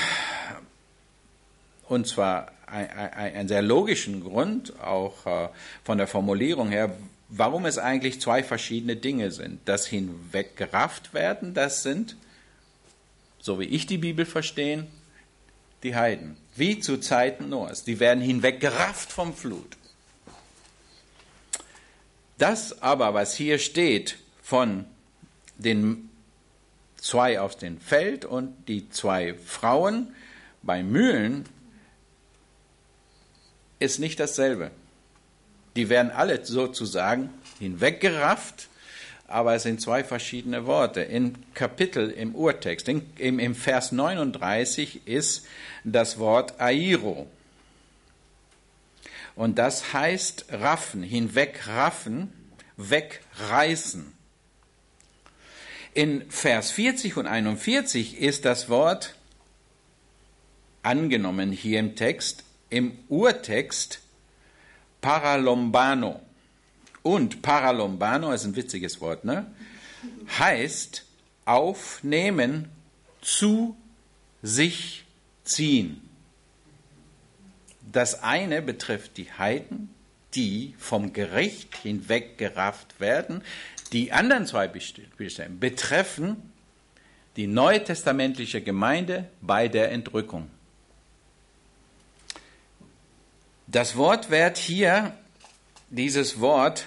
und zwar einen sehr logischen Grund, auch von der Formulierung her, warum es eigentlich zwei verschiedene Dinge sind. Das hinweggerafft werden, das sind, so wie ich die Bibel verstehe, die Heiden, wie zu Zeiten Noahs. Die werden hinweggerafft vom Flut. Das aber, was hier steht von den zwei auf dem Feld und die zwei Frauen bei Mühlen, ist nicht dasselbe. Die werden alle sozusagen hinweggerafft, aber es sind zwei verschiedene Worte. Im Kapitel, im Urtext, in, im, im Vers neununddreißig ist das Wort airo. Und das heißt raffen, hinwegraffen, wegreißen. In Vers vierzig und einundvierzig ist das Wort angenommen hier im Text, im Urtext paralombano. Und paralombano ist ein witziges Wort, ne? Heißt aufnehmen, zu sich ziehen. Das eine betrifft die Heiden, die vom Gericht hinweggerafft werden. Die anderen zwei Bestimmungen betreffen die neutestamentliche Gemeinde bei der Entrückung. Das Wort wird hier, dieses Wort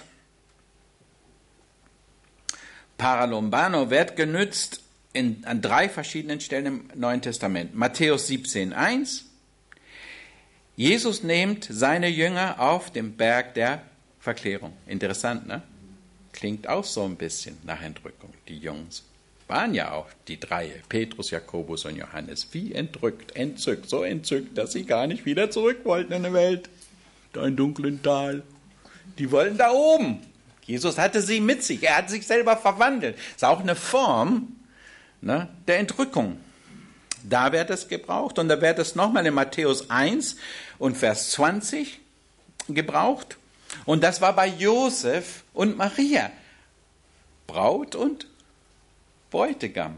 paralombano wird genutzt in, an drei verschiedenen Stellen im Neuen Testament. Matthäus siebzehn eins. Jesus nimmt seine Jünger auf dem Berg der Verklärung. Interessant, ne? Klingt auch so ein bisschen nach Entrückung. Die Jungs waren ja auch die drei, Petrus, Jakobus und Johannes, wie entrückt, entzückt, so entzückt, dass sie gar nicht wieder zurück wollten in die Welt. Da im dunklen Tal. Die wollen da oben. Jesus hatte sie mit sich. Er hat sich selber verwandelt. Das ist auch eine Form, ne, der Entrückung. Da wird es gebraucht. Und da wird es nochmal in Matthäus eins und Vers zwanzig gebraucht. Und das war bei Josef und Maria. Braut und Bräutigam.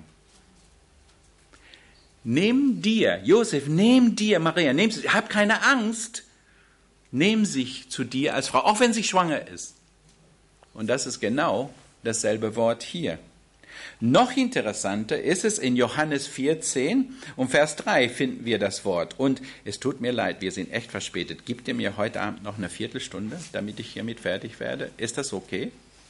Nimm dir, Josef, nimm dir, Maria, nimm, hab keine Angst. Nimm sich zu dir als Frau, auch wenn sie schwanger ist. Und das ist genau dasselbe Wort hier. Noch interessanter ist es, in Johannes vierzehn und Vers drei finden wir das Wort. Und es tut mir leid, wir sind echt verspätet. Gibt ihr mir heute Abend noch eine Viertelstunde, damit ich hiermit fertig werde? Ist das okay?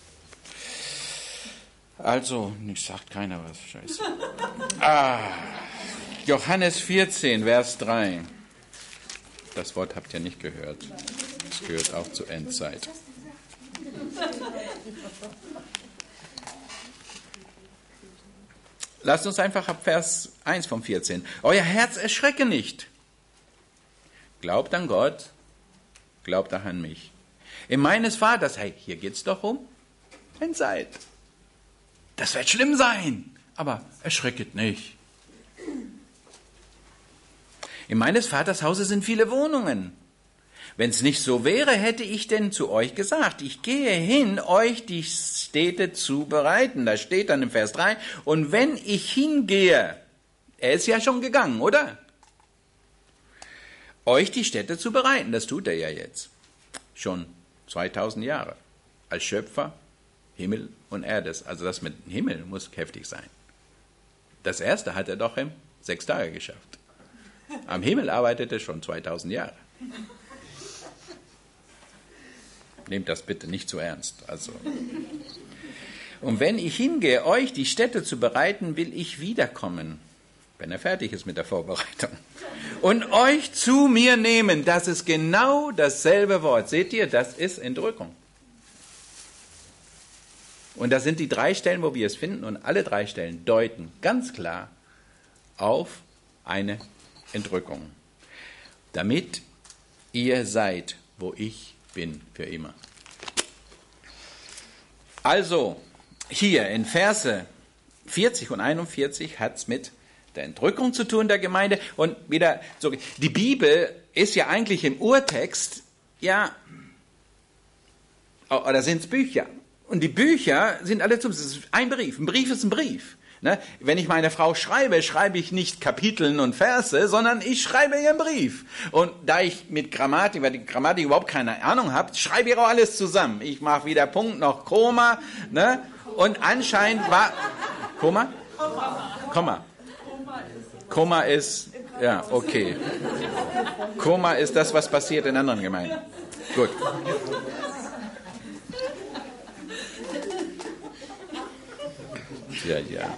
Also, sagt keiner was, scheiße. Ah, Johannes vierzehn, Vers drei. Das Wort habt ihr nicht gehört. Es gehört auch zur Endzeit. Lasst uns einfach ab Vers eins vom vierzehn. Euer Herz erschrecke nicht. Glaubt an Gott, glaubt auch an mich. In meines Vaters, hey, hier geht es doch um Endzeit. Das wird schlimm sein, aber erschrecket nicht. In meines Vaters Hause sind viele Wohnungen. Wenn es nicht so wäre, hätte ich denn zu euch gesagt, ich gehe hin, euch die Städte zu bereiten. Da steht dann im Vers drei, und wenn ich hingehe, er ist ja schon gegangen, oder? Euch die Städte zu bereiten, das tut er ja jetzt. Schon zweitausend Jahre. Als Schöpfer, Himmel und Erde. Also das mit Himmel muss heftig sein. Das erste hat er doch in sechs Tage geschafft. Am Himmel arbeitet er schon zweitausend Jahre. Nehmt das bitte nicht zu ernst. Also. Und wenn ich hingehe, euch die Städte zu bereiten, will ich wiederkommen, wenn er fertig ist mit der Vorbereitung, und euch zu mir nehmen. Das ist genau dasselbe Wort. Seht ihr, das ist Entrückung. Und das sind die drei Stellen, wo wir es finden, und alle drei Stellen deuten ganz klar auf eine Entrückung. Damit ihr seid, wo ich bin, für immer. Also, hier in Verse vierzig und einundvierzig hat es mit der Entrückung zu tun, der Gemeinde. Und wieder, so, die Bibel ist ja eigentlich im Urtext, ja, oder sind es Bücher? Und die Bücher sind alle zum, es ist ein Brief. Ein Brief ist ein Brief. Ne? Wenn ich meiner Frau schreibe, schreibe ich nicht Kapiteln und Verse, sondern ich schreibe ihr einen Brief. Und da ich mit Grammatik, weil die Grammatik überhaupt keine Ahnung habe, schreibe ich auch alles zusammen. Ich mache weder Punkt noch Komma. Ne? Und anscheinend war... Komma? Komma. Komma ist... Ja, okay. Komma ist das, was passiert in anderen Gemeinden. Gut. Ja, ja.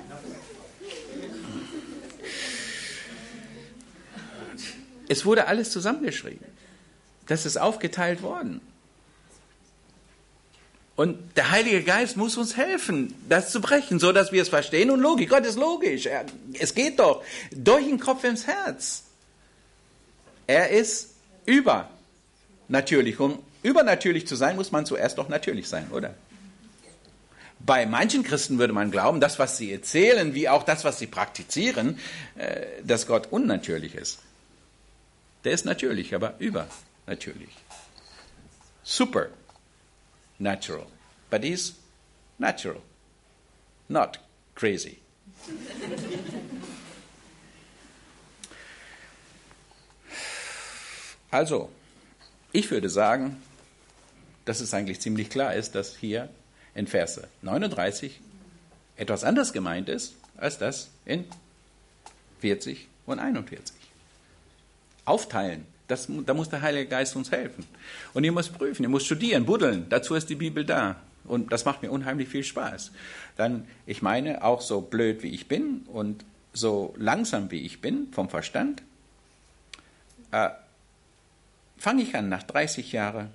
Es wurde alles zusammengeschrieben. Das ist aufgeteilt worden. Und der Heilige Geist muss uns helfen, das zu brechen, so dass wir es verstehen. Und logisch, Gott ist logisch. Er, es geht doch durch den Kopf ins Herz. Er ist übernatürlich. Um übernatürlich zu sein, muss man zuerst doch natürlich sein, oder? Bei manchen Christen würde man glauben, das, was sie erzählen, wie auch das, was sie praktizieren, äh, dass Gott unnatürlich ist. Der ist natürlich, aber übernatürlich. Supernatural. But he's natural. Not crazy. Also, ich würde sagen, dass es eigentlich ziemlich klar ist, dass hier in Verse neununddreißig etwas anders gemeint ist, als das in vierzig und einundvierzig. Aufteilen, das, da muss der Heilige Geist uns helfen. Und ihr müsst prüfen, ihr müsst studieren, buddeln, dazu ist die Bibel da. Und das macht mir unheimlich viel Spaß. Dann, ich meine, auch so blöd wie ich bin und so langsam wie ich bin vom Verstand, äh, fange ich an, nach dreißig Jahren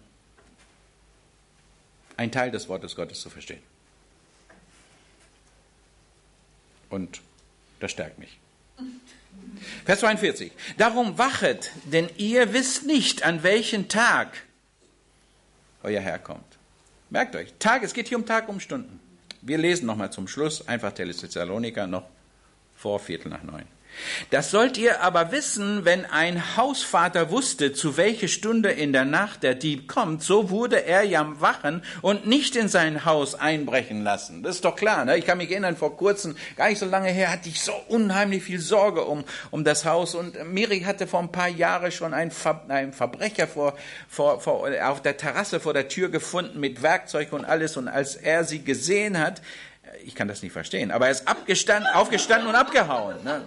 einen Teil des Wortes Gottes zu verstehen. Und das stärkt mich. Vers zweiundvierzig. Darum wachet, denn ihr wisst nicht, an welchen Tag euer Herr kommt. Merkt euch, Tag, es geht hier um Tag, um Stunden. Wir lesen nochmal zum Schluss, einfach Thessaloniker noch vor Viertel nach neun. Das sollt ihr aber wissen, wenn ein Hausvater wusste, zu welcher Stunde in der Nacht der Dieb kommt, so wurde er ja wachen und nicht in sein Haus einbrechen lassen. Das ist doch klar, ne? Ich kann mich erinnern, vor kurzem, gar nicht so lange her, hatte ich so unheimlich viel Sorge um, um das Haus. Und Miri hatte vor ein paar Jahren schon einen, Ver, einen Verbrecher vor, vor, vor, auf der Terrasse vor der Tür gefunden mit Werkzeug und alles. Und als er sie gesehen hat, ich kann das nicht verstehen, aber er ist abgestanden, aufgestanden und abgehauen, ne?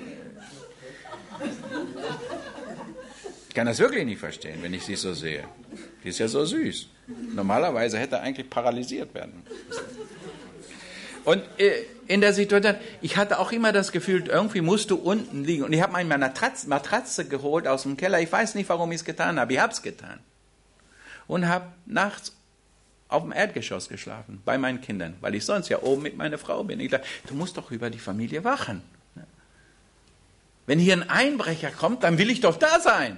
Ich kann das wirklich nicht verstehen, wenn ich sie so sehe. Die ist ja so süß. Normalerweise hätte er eigentlich paralysiert werden. Und in der Situation, ich hatte auch immer das Gefühl, irgendwie musst du unten liegen. Und ich habe meine Matratze, Matratze geholt aus dem Keller. Ich weiß nicht, warum ich es getan habe. Ich habe es getan. Und habe nachts auf dem Erdgeschoss geschlafen, bei meinen Kindern, weil ich sonst ja oben mit meiner Frau bin. Ich dachte, du musst doch über die Familie wachen. Wenn hier ein Einbrecher kommt, dann will ich doch da sein.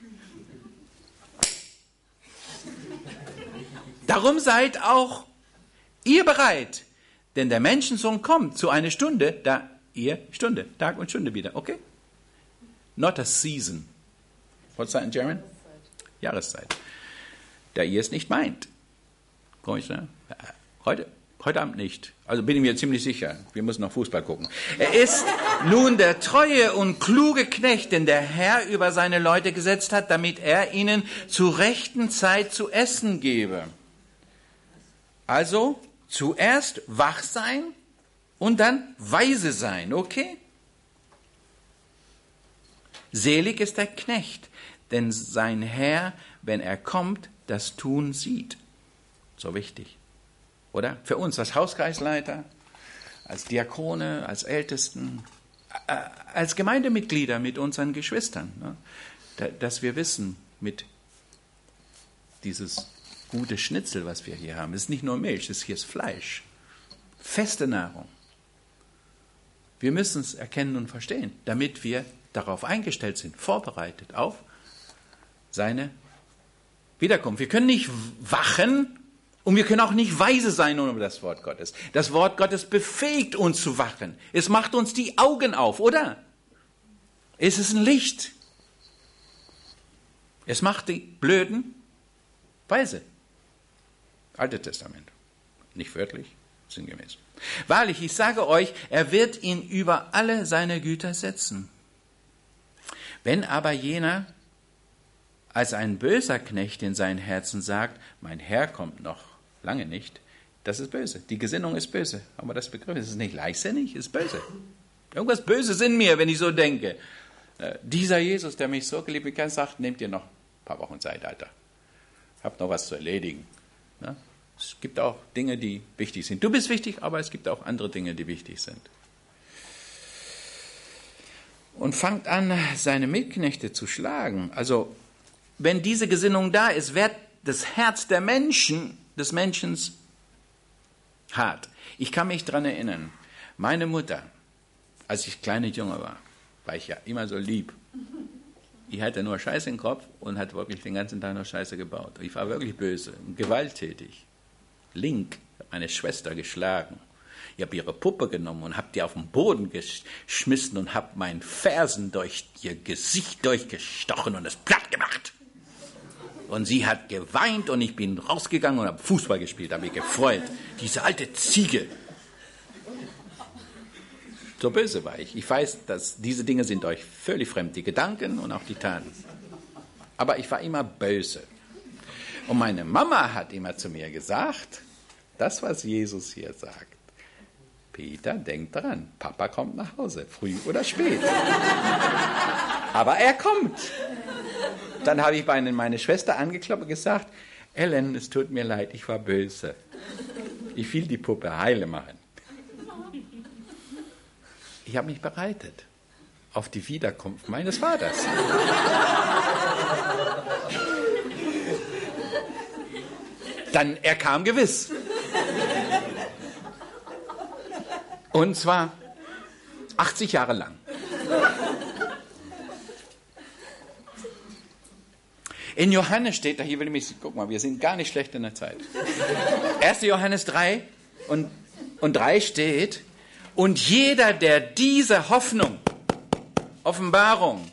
Darum seid auch ihr bereit, denn der Menschensohn kommt zu einer Stunde, da ihr, Stunde, Tag und Stunde wieder, okay? Not a season. What's that in German? Jahreszeit. Da ihr es nicht meint. Komisch, ne? Heute, heute Abend nicht. Also bin ich mir ziemlich sicher. Wir müssen noch Fußball gucken. Er ist nun der treue und kluge Knecht, den der Herr über seine Leute gesetzt hat, damit er ihnen zur rechten Zeit zu essen gebe. Also zuerst wach sein und dann weise sein, okay? Selig ist der Knecht, denn sein Herr, wenn er kommt, das Tun sieht. So wichtig, oder? Für uns als Hauskreisleiter, als Diakone, als Ältesten, äh, als Gemeindemitglieder mit unseren Geschwistern, ne? da, dass wir wissen, mit dieses gute Schnitzel, was wir hier haben, ist nicht nur Milch, das hier ist Fleisch, feste Nahrung. Wir müssen es erkennen und verstehen, damit wir darauf eingestellt sind, vorbereitet auf seine Wiederkunft. Wir können nicht wachen und wir können auch nicht weise sein ohne das Wort Gottes. Das Wort Gottes befähigt uns zu wachen. Es macht uns die Augen auf, oder? Es ist ein Licht. Es macht die Blöden weise. Altes Testament. Nicht wörtlich, sinngemäß. Wahrlich, ich sage euch, er wird ihn über alle seine Güter setzen. Wenn aber jener als ein böser Knecht in sein Herzen sagt, mein Herr kommt noch lange nicht, das ist böse. Die Gesinnung ist böse. Aber das Begriff ist nicht leichtsinnig, ist böse. Irgendwas Böses in mir, wenn ich so denke. Äh, dieser Jesus, der mich so geliebt hat, sagt, nehmt ihr noch ein paar Wochen Zeit, Alter. Habt noch was zu erledigen. Ja? Es gibt auch Dinge, die wichtig sind. Du bist wichtig, aber es gibt auch andere Dinge, die wichtig sind. Und fangt an, seine Mitknechte zu schlagen. Also, wenn diese Gesinnung da ist, wird das Herz der Menschen, des Menschen Hart. Ich kann mich daran erinnern, meine Mutter, als ich kleiner Junge war, war ich ja immer so lieb. Ich hatte nur Scheiße im Kopf und hat wirklich den ganzen Tag nur Scheiße gebaut. Ich war wirklich böse, gewalttätig. Link hat meine Schwester geschlagen. Ich habe ihre Puppe genommen und habe die auf den Boden geschmissen und habe meinen Fersen durch ihr Gesicht durchgestochen und es platt gemacht. Und sie hat geweint und ich bin rausgegangen und habe Fußball gespielt, habe mich gefreut. Diese alte Ziege. So böse war ich. Ich weiß, dass diese Dinge sind euch völlig fremd, die Gedanken und auch die Taten. Aber ich war immer böse. Und meine Mama hat immer zu mir gesagt, das, was Jesus hier sagt, Peter, denk dran, Papa kommt nach Hause, früh oder spät. Aber er kommt. Dann habe ich meine, meine Schwester angeklopft und gesagt, Ellen, es tut mir leid, ich war böse. Ich will die Puppe heile machen. Ich habe mich bereitet auf die Wiederkunft meines Vaters. Dann, er kam gewiss. Und zwar achtzig Jahre lang. In Johannes steht, da hier will ich mich, guck mal, wir sind gar nicht schlecht in der Zeit. erster Johannes drei und, und drei steht, und jeder, der diese Hoffnung, Offenbarung,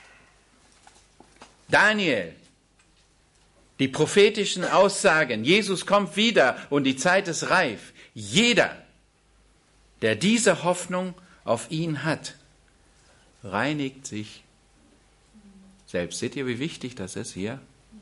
Daniel, die prophetischen Aussagen, Jesus kommt wieder und die Zeit ist reif, jeder, der diese Hoffnung auf ihn hat, reinigt sich selbst. Seht ihr, wie wichtig das ist hier?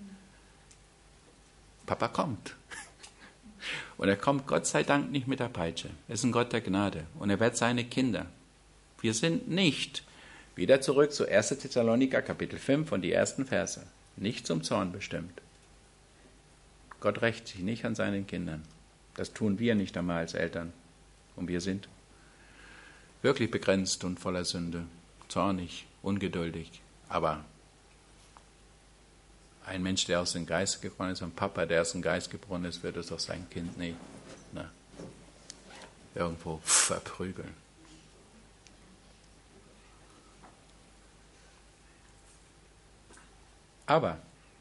Papa kommt. Und er kommt Gott sei Dank nicht mit der Peitsche. Er ist ein Gott der Gnade. Und er wird seine Kinder. Wir sind nicht, wieder zurück zu erster Thessaloniker Kapitel fünf und die ersten Verse, nicht zum Zorn bestimmt. Gott rächt sich nicht an seinen Kindern. Das tun wir nicht einmal als Eltern. Und wir sind wirklich begrenzt und voller Sünde, zornig, ungeduldig. Aber ein Mensch, der aus dem Geist geboren ist, ein Papa, der aus dem Geist geboren ist, wird es doch sein Kind nicht na, irgendwo verprügeln. Aber,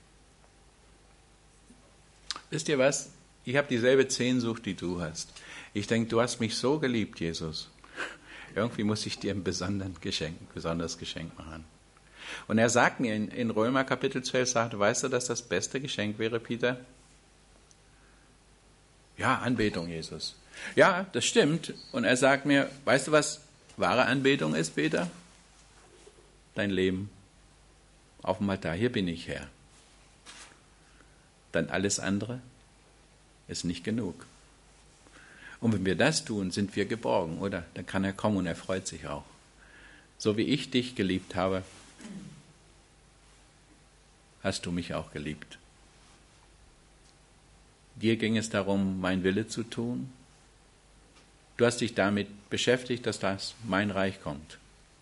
wisst ihr was? Ich habe dieselbe Sehnsucht, die du hast. Ich denke, du hast mich so geliebt, Jesus. Irgendwie muss ich dir ein besonderes Geschenk, besonderes Geschenk machen. Und er sagt mir in, in Römer Kapitel zwölf, sagt, weißt du, dass das beste Geschenk wäre, Peter? Ja, Anbetung, Jesus. Ja, das stimmt. Und er sagt mir, weißt du, was wahre Anbetung ist, Peter? Dein Leben auf dem Altar. Hier bin ich, Herr. Dann alles andere ist nicht genug. Und wenn wir das tun, sind wir geborgen, oder? Dann kann er kommen und er freut sich auch. So wie ich dich geliebt habe, hast du mich auch geliebt. Dir ging es darum, mein Wille zu tun. Du hast dich damit beschäftigt, dass das mein Reich kommt.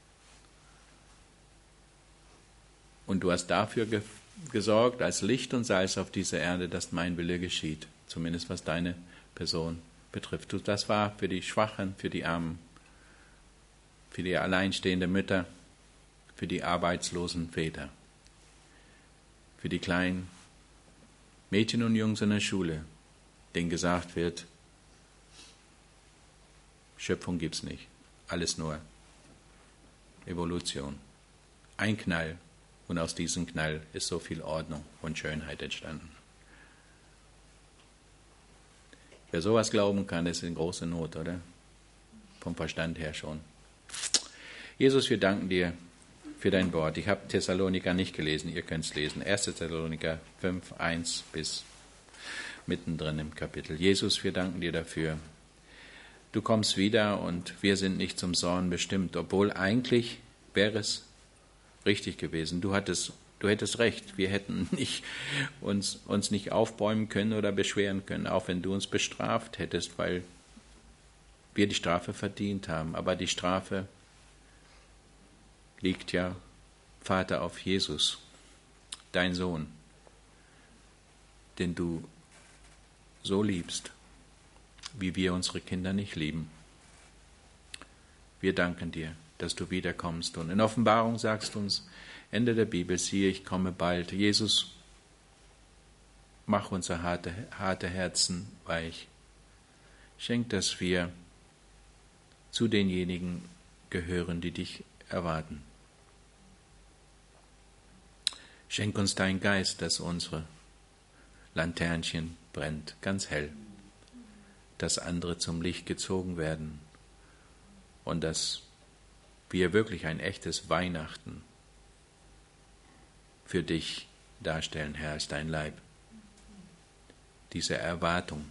Und du hast dafür ge- gesorgt, als Licht und Salz auf dieser Erde, dass mein Wille geschieht. Zumindest was deine Person betrifft. Das war für die Schwachen, für die Armen, für die alleinstehenden Mütter, für die arbeitslosen Väter, für die kleinen Mädchen und Jungs in der Schule, denen gesagt wird, Schöpfung gibt's nicht, alles nur Evolution. Ein Knall und aus diesem Knall ist so viel Ordnung und Schönheit entstanden. Wer sowas glauben kann, ist in großer Not, oder? Vom Verstand her schon. Jesus, wir danken dir für dein Wort. Ich habe Thessaloniker nicht gelesen, ihr könnt es lesen. erster Thessaloniker fünf, eins bis mittendrin im Kapitel. Jesus, wir danken dir dafür. Du kommst wieder und wir sind nicht zum Zorn bestimmt, obwohl eigentlich wäre es richtig gewesen. Du hattest, du hättest recht. Wir hätten nicht, uns, uns nicht aufbäumen können oder beschweren können, auch wenn du uns bestraft hättest, weil wir die Strafe verdient haben. Aber die Strafe liegt ja, Vater, auf Jesus, dein Sohn, den du so liebst, wie wir unsere Kinder nicht lieben. Wir danken dir, dass du wiederkommst. Und in Offenbarung sagst du uns, Ende der Bibel, siehe, ich komme bald. Jesus, mach unser harte, harte Herzen weich. Schenk, dass wir zu denjenigen gehören, die dich erwarten. Schenk uns dein Geist, dass unsere Laternchen brennt, ganz hell, dass andere zum Licht gezogen werden und dass wir wirklich ein echtes Weihnachten für dich darstellen, Herr, ist dein Leib. Diese Erwartung.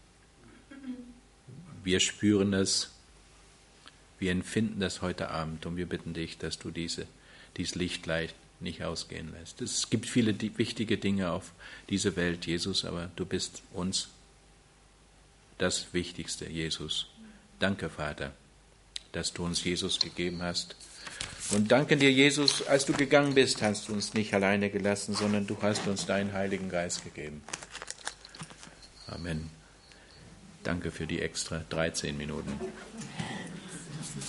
Wir spüren das, wir empfinden das heute Abend und wir bitten dich, dass du diese, dieses Lichtleid nicht ausgehen lässt. Es gibt viele wichtige Dinge auf dieser Welt, Jesus, aber du bist uns das Wichtigste, Jesus. Danke, Vater, dass du uns Jesus gegeben hast. Und danke dir, Jesus, als du gegangen bist, hast du uns nicht alleine gelassen, sondern du hast uns deinen Heiligen Geist gegeben. Amen. Danke für die extra dreizehn Minuten.